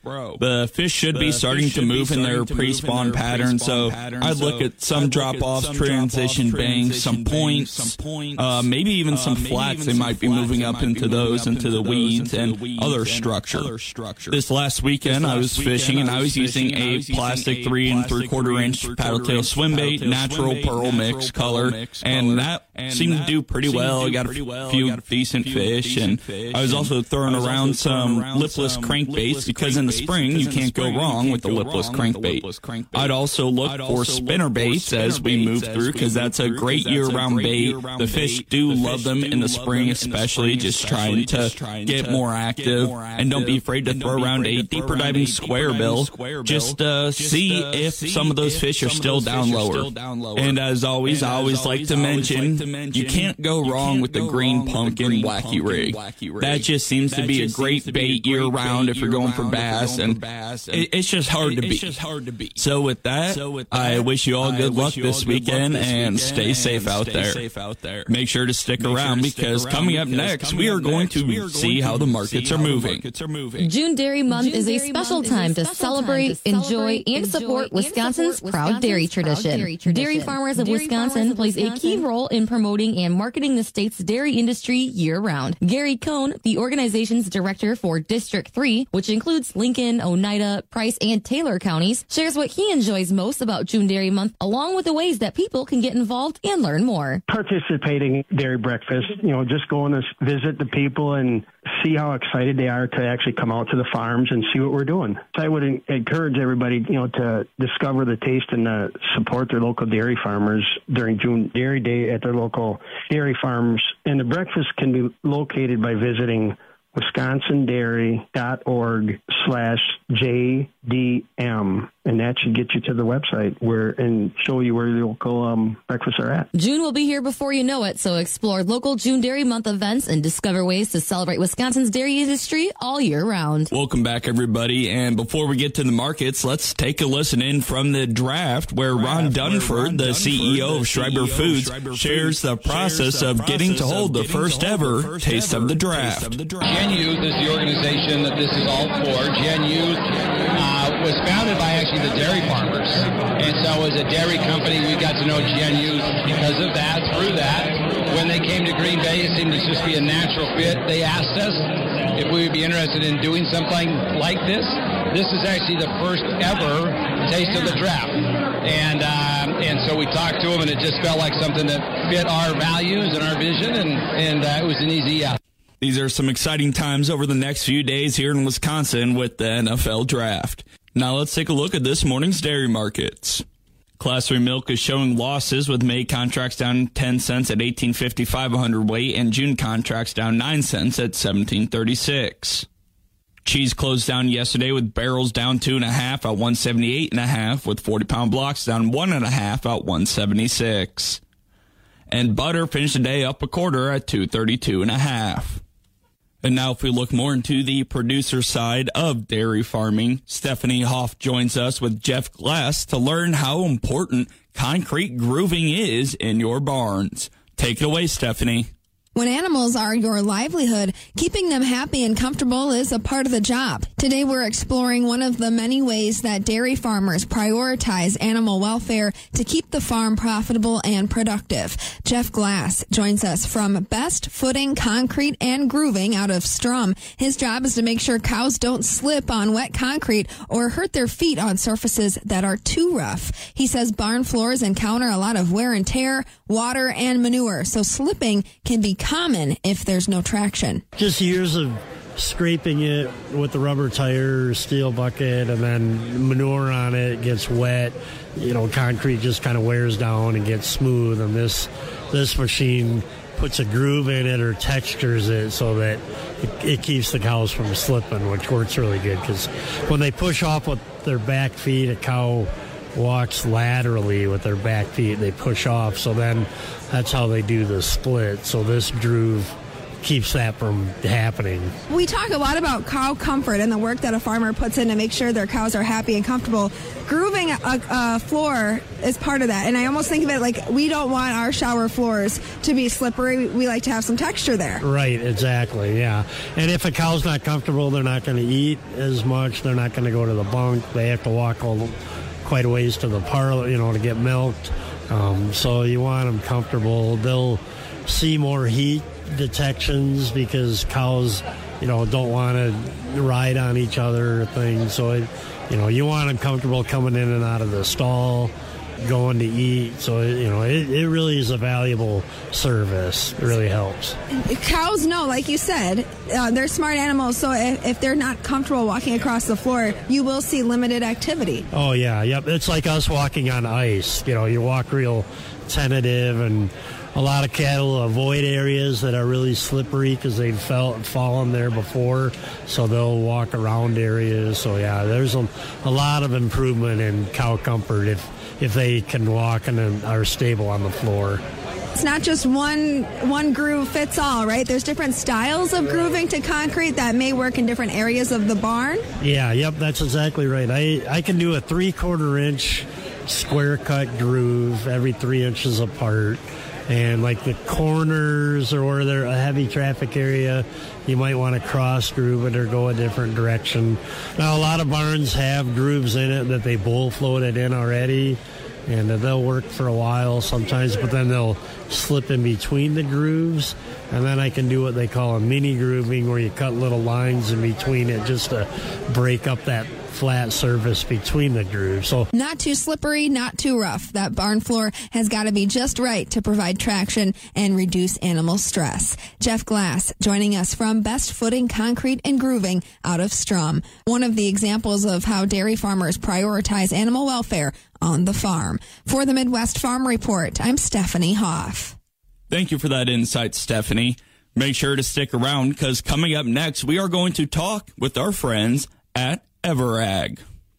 The fish should be starting to move in their pre-spawn pattern, so I'd look at some drop-offs, transition banks, some points, uh, maybe even some flats. They might be moving up into those, into the weeds and other structure. This last weekend, I was fishing and I was using a plastic three and three quarter inch paddle tail swim bait, natural pearl mix color, and that seemed to do pretty well. I got a few decent fish, and I was also throwing around some lipless crankbaits, because in the spring you can't go wrong with the lipless crankbait. I'd also look for spinner baits as we move through, because that's a great year-round bait. The fish do love them in the spring, especially, just trying to get more active. And don't be afraid to throw around a deeper diving square bill. Just uh, see if some of those fish are still down lower. And as always, I always like to mention, you can't go wrong with the green pumpkin wacky rig. That just seems to be a great bait year-round if you're going for bass, and it's just hard to beat. So with that, I wish you all good luck this weekend, and stay safe out there. Make sure to stick around, because coming up next, we are going to see how the markets are moving. June Dairy Month is a special time to celebrate, enjoy, and support Wisconsin's proud dairy tradition. Dairy farmers of Wisconsin plays a key role in promoting and marketing the state's dairy industry year-round. Gary Cohn, the organization's director for District three, which includes Lincoln, Oneida, Price, and Taylor counties, shares what he enjoys most about June Dairy Month, along with the ways that people can get involved and learn more. Participating in dairy breakfast, you know, just going to visit the people and see how excited they are to actually come out to the farms and see what we're doing. So I would encourage everybody, you know, to discover the taste and uh, support their local dairy farmers during June Dairy Day at their local dairy farms. And the breakfast can be located by visiting wisconsindairy.org slash JDM. And that should get you to the website where and show you where the local um, breakfasts are at. June will be here before you know it, so explore local June Dairy Month events and discover ways to celebrate Wisconsin's dairy industry all year round. Welcome back, everybody. And before we get to the markets, let's take a listen in from the draft, where Ron Dunford, the C E O of Schreiber Foods, shares the process of getting to hold the first ever Taste of the Draft. Gen Youth is the organization that this is all for. Gen Youth uh, was founded by actually the dairy farmers. And so as a dairy company, we got to know Gen Youth because of that, through that. When they came to Green Bay, it seemed to just be a natural fit. They asked us if we would be interested in doing something like this. this is actually the first ever taste of the draft. And uh, and so we talked to him, and it just felt like something that fit our values and our vision, and, and uh, it was an easy out. These are some exciting times over the next few days here in Wisconsin with the N F L Draft. Now let's take a look at this morning's dairy markets. Class three milk is showing losses with May contracts down ten cents at eighteen fifty-five a hundredweight and June contracts down nine cents at seventeen thirty-six. Cheese closed down yesterday with barrels down two and a half at one seventy-eight and a half, with forty pound blocks down one and a half at one seventy-six. And butter finished the day up a quarter at two thirty-two and a half. And now if we look more into the producer side of dairy farming, Stephanie Hoff joins us with Jeff Glass to learn how important concrete grooving is in your barns. Take it away, Stephanie. When animals are your livelihood, keeping them happy and comfortable is a part of the job. Today we're exploring one of the many ways that dairy farmers prioritize animal welfare to keep the farm profitable and productive. Jeff Glass joins us from Best Footing Concrete and Grooving out of Strum. His job is to make sure cows don't slip on wet concrete or hurt their feet on surfaces that are too rough. He says barn floors encounter a lot of wear and tear, water, and manure, so slipping can be common if there's no traction. Just years of scraping it with the rubber tire or steel bucket, and then manure on it gets wet. You know, concrete just kind of wears down and gets smooth, and this this machine puts a groove in it or textures it so that it, it keeps the cows from slipping, which works really good, because when they push off with their back feet, a cow walks laterally with their back feet. They push off, so then that's how they do the split. So this groove keeps that from happening. We talk a lot about cow comfort and the work that a farmer puts in to make sure their cows are happy and comfortable. Grooving a, a floor is part of that, and I almost think of it like we don't want our shower floors to be slippery. We like to have some texture there. Right, exactly, yeah. And if a cow's not comfortable, they're not going to eat as much. They're not going to go to the bunk. They have to walk all quite a ways to the parlor, you know, to get milked. Um, so you want them comfortable. They'll see more heat detections because cows, you know, don't want to ride on each other or things. So, it, you know, you want them comfortable coming in and out of the stall, going to eat. So, you know, it, it really is a valuable service. It really helps. Cows know, like you said, uh, they're smart animals. So if, if they're not comfortable walking across the floor, you will see limited activity. Oh, yeah. Yep. It's like us walking on ice. You know, you walk real tentative, and a lot of cattle avoid areas that are really slippery because they've felt fallen there before, so they'll walk around areas. So yeah, there's a, a lot of improvement in cow comfort if if they can walk and are stable on the floor. It's not just one one groove fits all, right? There's different styles of grooving to concrete that may work in different areas of the barn. Yeah, yep, that's exactly right. I, I can do a three-quarter inch square cut groove every three inches apart. And like the corners or where they're a heavy traffic area, you might want to cross groove it or go a different direction. Now, a lot of barns have grooves in it that they bull floated in already, and they'll work for a while sometimes, but then they'll slip in between the grooves. And then I can do what they call a mini grooving, where you cut little lines in between it just to break up that flat surface between the grooves. So not too slippery, not too rough. That barn floor has got to be just right to provide traction and reduce animal stress. Jeff Glass joining us from Best Footing Concrete and Grooving out of Strum. One of the examples of how dairy farmers prioritize animal welfare on the farm. For the Midwest Farm Report, I'm Stephanie Hoff. Thank you for that insight, Stephanie. Make sure to stick around, because coming up next, we are going to talk with our friends at Everag.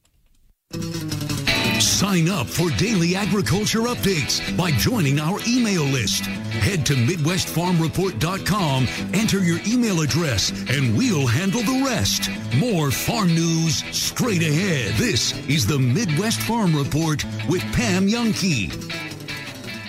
Sign up for daily agriculture updates by joining our email list. Head to Midwest Farm Report dot com, enter your email address, and we'll handle the rest. More farm news straight ahead. This is the Midwest Farm Report with Pam Youngkey.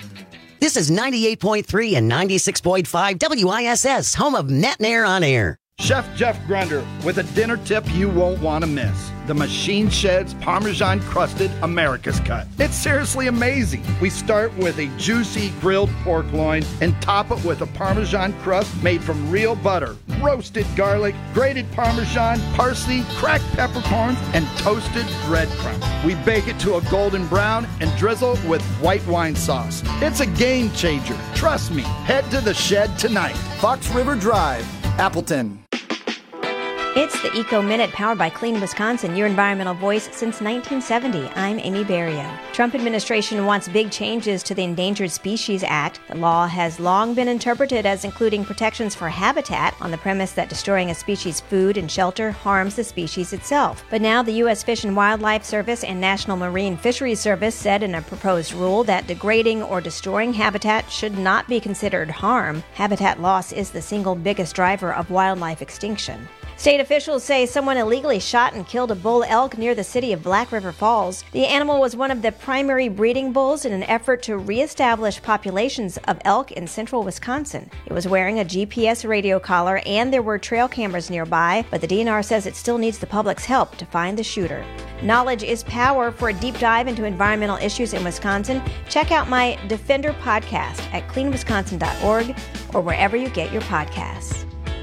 This is ninety-eight point three and ninety-six point five W I S S, home of Net and Air on Air. Chef Jeff Grunder with a dinner tip you won't want to miss. The Machine Shed's Parmesan Crusted America's Cut. It's seriously amazing. We start with a juicy grilled pork loin and top it with a Parmesan crust made from real butter, roasted garlic, grated Parmesan, parsley, cracked peppercorns, and toasted breadcrumbs. We bake it to a golden brown and drizzle with white wine sauce. It's a game changer. Trust me. Head to the Shed tonight. Fox River Drive, Appleton. It's the Eco Minute powered by Clean Wisconsin, your environmental voice since nineteen seventy. I'm Amy Berrio. Trump administration wants big changes to the Endangered Species Act. The law has long been interpreted as including protections for habitat on the premise that destroying a species' food and shelter harms the species itself. But now the U S Fish and Wildlife Service and National Marine Fisheries Service said in a proposed rule that degrading or destroying habitat should not be considered harm. Habitat loss is the single biggest driver of wildlife extinction. State officials say someone illegally shot and killed a bull elk near the city of Black River Falls. The animal was one of the primary breeding bulls in an effort to reestablish populations of elk in central Wisconsin. It was wearing a G P S radio collar and there were trail cameras nearby, but the D N R says it still needs the public's help to find the shooter. Knowledge is power. For a deep dive into environmental issues in Wisconsin, check out my Defender podcast at clean wisconsin dot org or wherever you get your podcasts.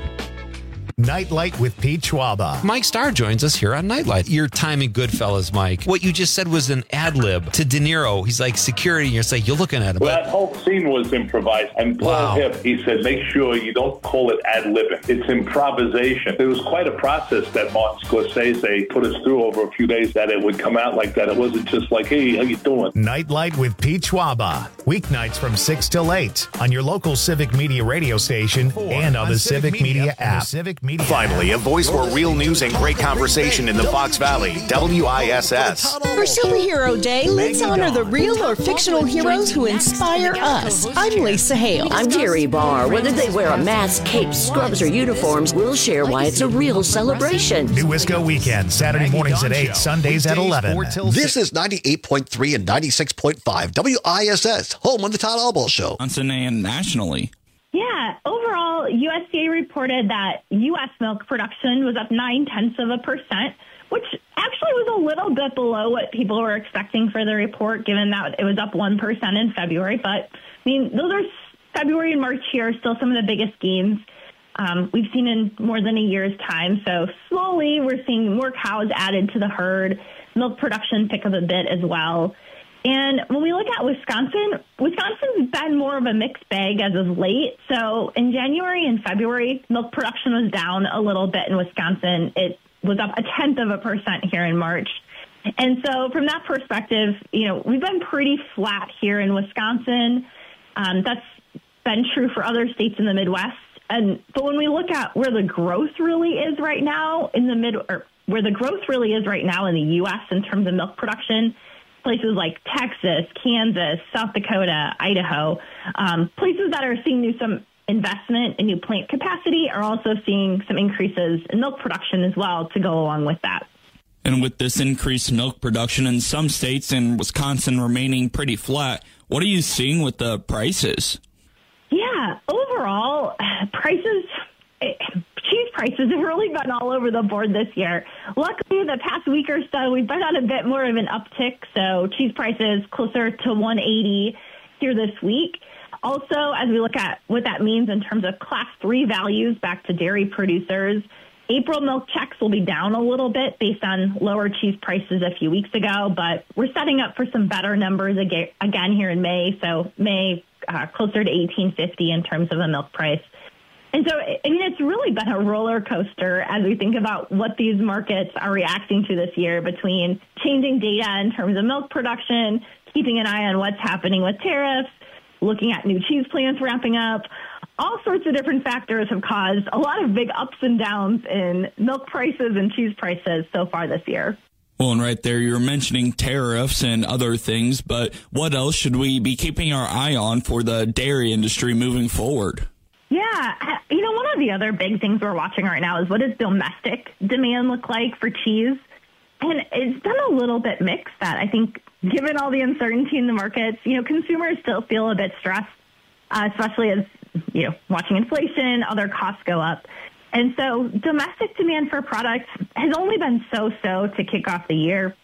Nightlight with Pete Schwaba. Mike Starr joins us here on Nightlight. Your time in Goodfellas, Mike. What you just said was an ad lib to De Niro. He's like security, and you're like, you're looking at him. Well, that whole scene was improvised. And Paul Wow. Hip, he said, make sure you don't call it ad libbing. It's improvisation. It was quite a process that Martin Scorsese put us through over a few days that it would come out like that. It wasn't just like, hey, how you doing? Nightlight with Pete Schwaba. Weeknights from six till eight on your local Civic Media radio station and on the Civic Media app. Civic Media. Finally, a voice for real news and great conversation in the Fox Valley. W I S S. For Superhero Day, let's honor the real or fictional heroes who inspire us. I'm Lisa Hale. I'm Jerry Barr. Whether they wear a mask, capes, scrubs, or uniforms, we'll share why it's a real celebration. New Wisco Weekend, Saturday mornings at eight, Sundays at eleven. This is ninety-eight point three and ninety-six point five W I S S, home of the Todd Albaugh Show. Wisconsin and nationally. Yeah, overall, U S D A reported that U S milk production was up nine tenths of a percent, which actually was a little bit below what people were expecting for the report, given that it was up one percent in February. But, I mean, those are February and March here are still some of the biggest gains um, we've seen in more than a year's time. So slowly we're seeing more cows added to the herd, milk production pick up a bit as well. And when we look at Wisconsin, Wisconsin's been more of a mixed bag as of late. So in January and February, milk production was down a little bit in Wisconsin. It was up a tenth of a percent here in March. And so from that perspective, you know, we've been pretty flat here in Wisconsin. Um, that's been true for other states in the Midwest. And but when we look at where the growth really is right now in the mid, or where the growth really is right now in the U S in terms of milk production, places like Texas, Kansas, South Dakota, Idaho, um, places that are seeing new some investment in new plant capacity are also seeing some increases in milk production as well to go along with that. And with this increased milk production in some states and Wisconsin remaining pretty flat, what are you seeing with the prices? Yeah, overall, prices, cheese prices have really been all over the board this year. Luckily, the past week or so, we've been on a bit more of an uptick, so cheese prices closer to one eighty here this week. Also, as we look at what that means in terms of class three values back to dairy producers, April milk checks will be down a little bit based on lower cheese prices a few weeks ago, but we're setting up for some better numbers again here in May. So May uh, closer to eighteen fifty in terms of a milk price. And so, I mean, it's really been a roller coaster as we think about what these markets are reacting to this year, between changing data in terms of milk production, keeping an eye on what's happening with tariffs, looking at new cheese plants ramping up. All sorts of different factors have caused a lot of big ups and downs in milk prices and cheese prices so far this year. Well, and right there, you're mentioning tariffs and other things, but what else should we be keeping our eye on for the dairy industry moving forward? Yeah, you know, one of the other big things we're watching right now is what does domestic demand look like for cheese? And it's been a little bit mixed that I think given all the uncertainty in the markets, you know, consumers still feel a bit stressed, uh, especially as, you know, watching inflation, other costs go up. And so domestic demand for products has only been so-so to kick off the year.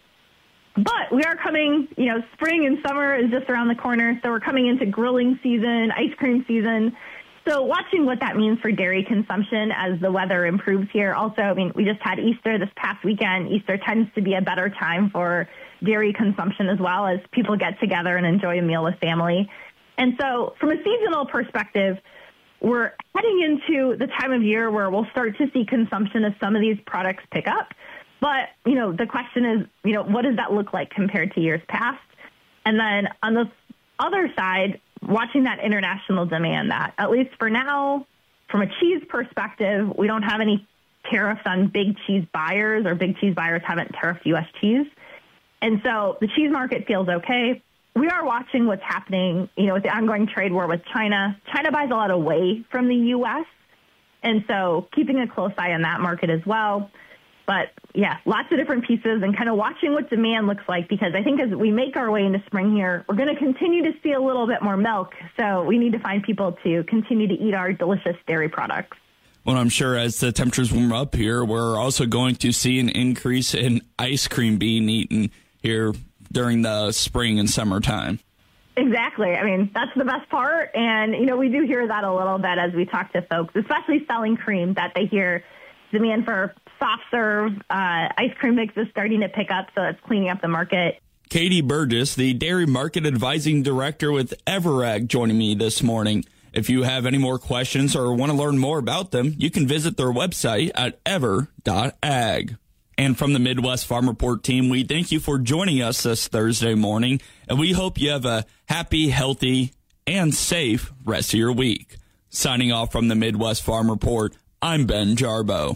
But we are coming, you know, spring and summer is just around the corner. So we're coming into grilling season, ice cream season. So watching what that means for dairy consumption as the weather improves here. Also, I mean, we just had Easter this past weekend. Easter tends to be a better time for dairy consumption as well, as people get together and enjoy a meal with family. And so from a seasonal perspective, we're heading into the time of year where we'll start to see consumption of some of these products pick up. But, you know, the question is, you know, what does that look like compared to years past? And then on the other side, watching that international demand, that at least for now, from a cheese perspective, we don't have any tariffs on big cheese buyers, or big cheese buyers haven't tariffed U S cheese. And so the cheese market feels okay. We are watching what's happening, you know, with the ongoing trade war with China. China buys a lot away from the U S, and so keeping a close eye on that market as well. But, yeah, lots of different pieces and kind of watching what demand looks like, because I think as we make our way into spring here, we're going to continue to see a little bit more milk. So we need to find people to continue to eat our delicious dairy products. Well, I'm sure as the temperatures warm up here, we're also going to see an increase in ice cream being eaten here during the spring and summertime. Exactly. I mean, that's the best part. And, you know, we do hear that a little bit as we talk to folks, especially selling cream, that they hear demand for soft serve uh, ice cream mix is starting to pick up, so it's cleaning up the market. Katie Burgess, the Dairy Market Advising Director with Everag, joining me this morning. If you have any more questions or want to learn more about them, you can visit their website at ever dot ag. And from the Midwest Farm Report team, we thank you for joining us this Thursday morning, and we hope you have a happy, healthy, and safe rest of your week. Signing off from the Midwest Farm Report, I'm Ben Jarbo.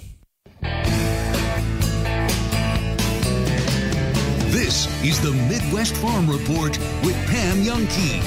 This is the Midwest Farm Report with Pam Youngkey.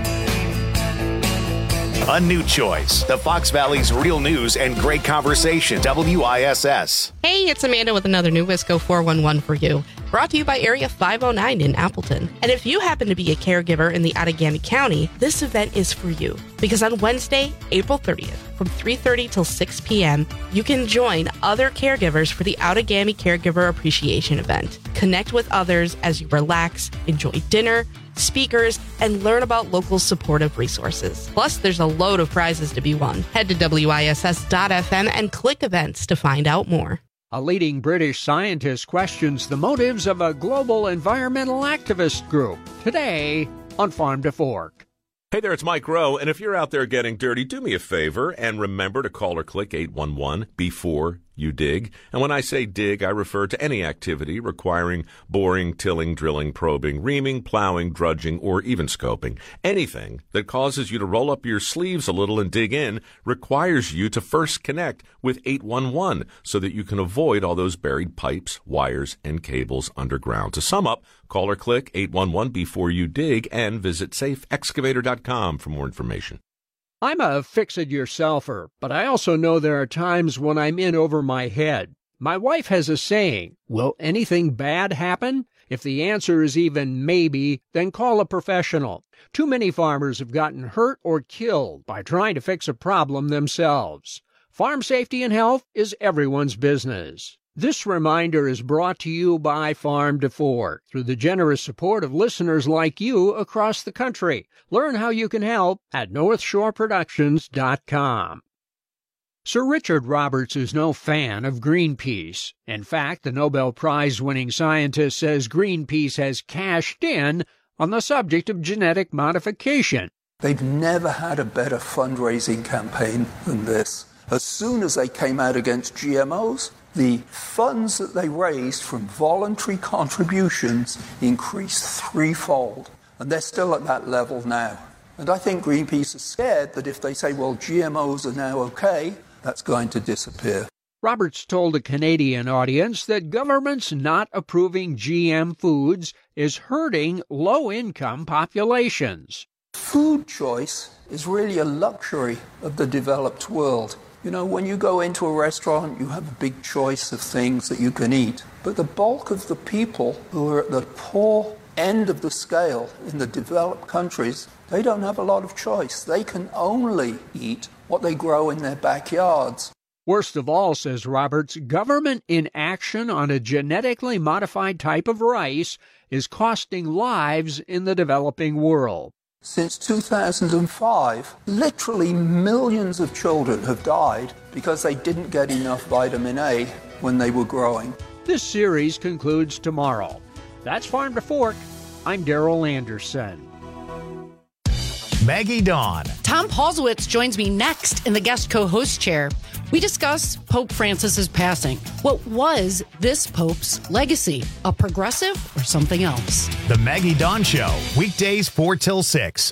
A new choice. The Fox Valley's real news and great conversation. W I S S. Hey, it's Amanda with another New Wisco four one one for you. Brought to you by Area five oh nine in Appleton. And if you happen to be a caregiver in the Outagamie County, this event is for you. Because on Wednesday, April thirtieth, from three thirty till six p.m., you can join other caregivers for the Outagamie Caregiver Appreciation Event. Connect with others as you relax, enjoy dinner, speakers, and learn about local supportive resources. Plus, there's a load of prizes to be won. Head to W I S S dot F M and click events to find out more. A leading British scientist questions the motives of a global environmental activist group. Today on Farm to Fork. Hey there, it's Mike Rowe, and if you're out there getting dirty, do me a favor and remember to call or click eight one one before you dig. And when I say dig, I refer to any activity requiring boring, tilling, drilling, probing, reaming, plowing, drudging, or even scoping. Anything that causes you to roll up your sleeves a little and dig in requires you to first connect with eight one one so that you can avoid all those buried pipes, wires, and cables underground. To sum up, call or click eight one one before you dig and visit safe excavator dot com for more information. I'm a fix-it-yourselfer, but I also know there are times when I'm in over my head. My wife has a saying, will anything bad happen? If the answer is even maybe, then call a professional. Too many farmers have gotten hurt or killed by trying to fix a problem themselves. Farm safety and health is everyone's business. This reminder is brought to you by Farm to Fork through the generous support of listeners like you across the country. Learn how you can help at north shore productions dot com. Sir Richard Roberts is no fan of Greenpeace. In fact, the Nobel Prize-winning scientist says Greenpeace has cashed in on the subject of genetic modification. They've never had a better fundraising campaign than this. As soon as they came out against G M Os, the funds that they raised from voluntary contributions increased threefold. And they're still at that level now. And I think Greenpeace is scared that if they say, well, G M Os are now okay, that's going to disappear. Roberts told a Canadian audience that governments not approving G M foods is hurting low-income populations. Food choice is really a luxury of the developed world. You know, when you go into a restaurant, you have a big choice of things that you can eat. But the bulk of the people who are at the poor end of the scale in the developed countries, they don't have a lot of choice. They can only eat what they grow in their backyards. Worst of all, says Roberts, government inaction on a genetically modified type of rice is costing lives in the developing world. Since two thousand five, literally millions of children have died because they didn't get enough vitamin A when they were growing. This series concludes tomorrow. That's Farm to Fork. I'm Daryl Anderson. Maggie Dawn. Tom Paulsowitz joins me next in the guest co-host chair. We discuss Pope Francis's passing. What was this Pope's legacy? A progressive or something else? The Maggie Dawn Show, weekdays four till six.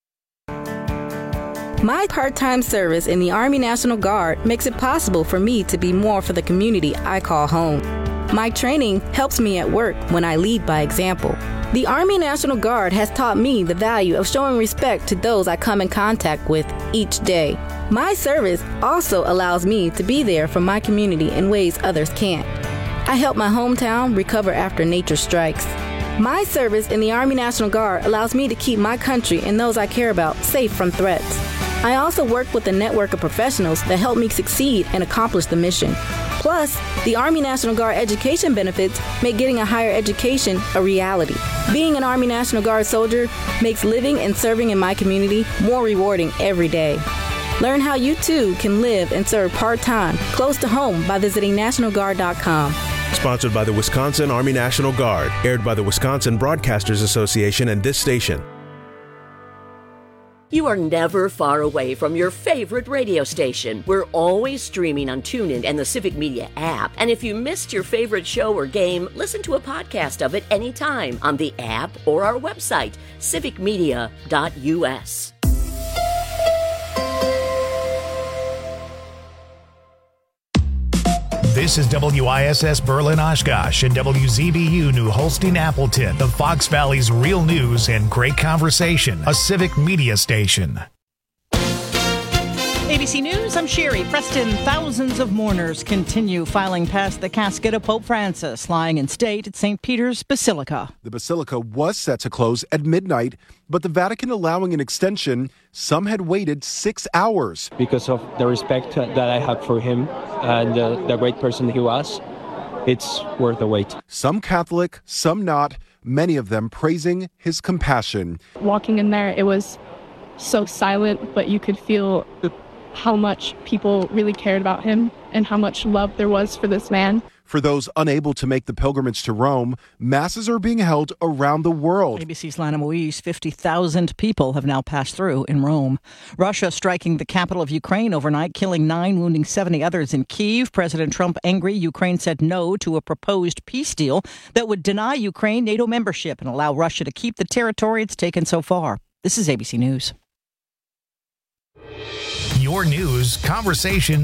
My part-time service in the Army National Guard makes it possible for me to be more for the community I call home. My training helps me at work when I lead by example. The Army National Guard has taught me the value of showing respect to those I come in contact with each day. My service also allows me to be there for my community in ways others can't. I help my hometown recover after nature strikes. My service in the Army National Guard allows me to keep my country and those I care about safe from threats. I also work with a network of professionals that help me succeed and accomplish the mission. Plus, the Army National Guard education benefits make getting a higher education a reality. Being an Army National Guard soldier makes living and serving in my community more rewarding every day. Learn how you too can live and serve part-time, close to home by visiting National Guard dot com. Sponsored by the Wisconsin Army National Guard. Aired by the Wisconsin Broadcasters Association and this station. You are never far away from your favorite radio station. We're always streaming on TuneIn and the Civic Media app. And if you missed your favorite show or game, listen to a podcast of it anytime on the app or our website, civic media dot u s. This is W I S S Berlin Oshkosh and W Z B U New Holstein Appleton, the Fox Valley's real news and great conversation, a civic media station. A B C News, I'm Sherry Preston. Thousands of mourners continue filing past the casket of Pope Francis, lying in state at Saint Peter's Basilica. The basilica was set to close at midnight, but the Vatican allowing an extension, some had waited six hours. Because of the respect that I have for him and uh, the great person he was, it's worth the wait. Some Catholic, some not, many of them praising his compassion. Walking in there, it was so silent, but you could feel how much people really cared about him and how much love there was for this man. For those unable to make the pilgrimage to Rome, masses are being held around the world. A B C's Lana Moise, fifty thousand people have now passed through in Rome. Russia striking the capital of Ukraine overnight, killing nine, wounding seventy others in Kyiv. President Trump angry. Ukraine said no to a proposed peace deal that would deny Ukraine NATO membership and allow Russia to keep the territory it's taken so far. This is A B C News. Your news, conversation,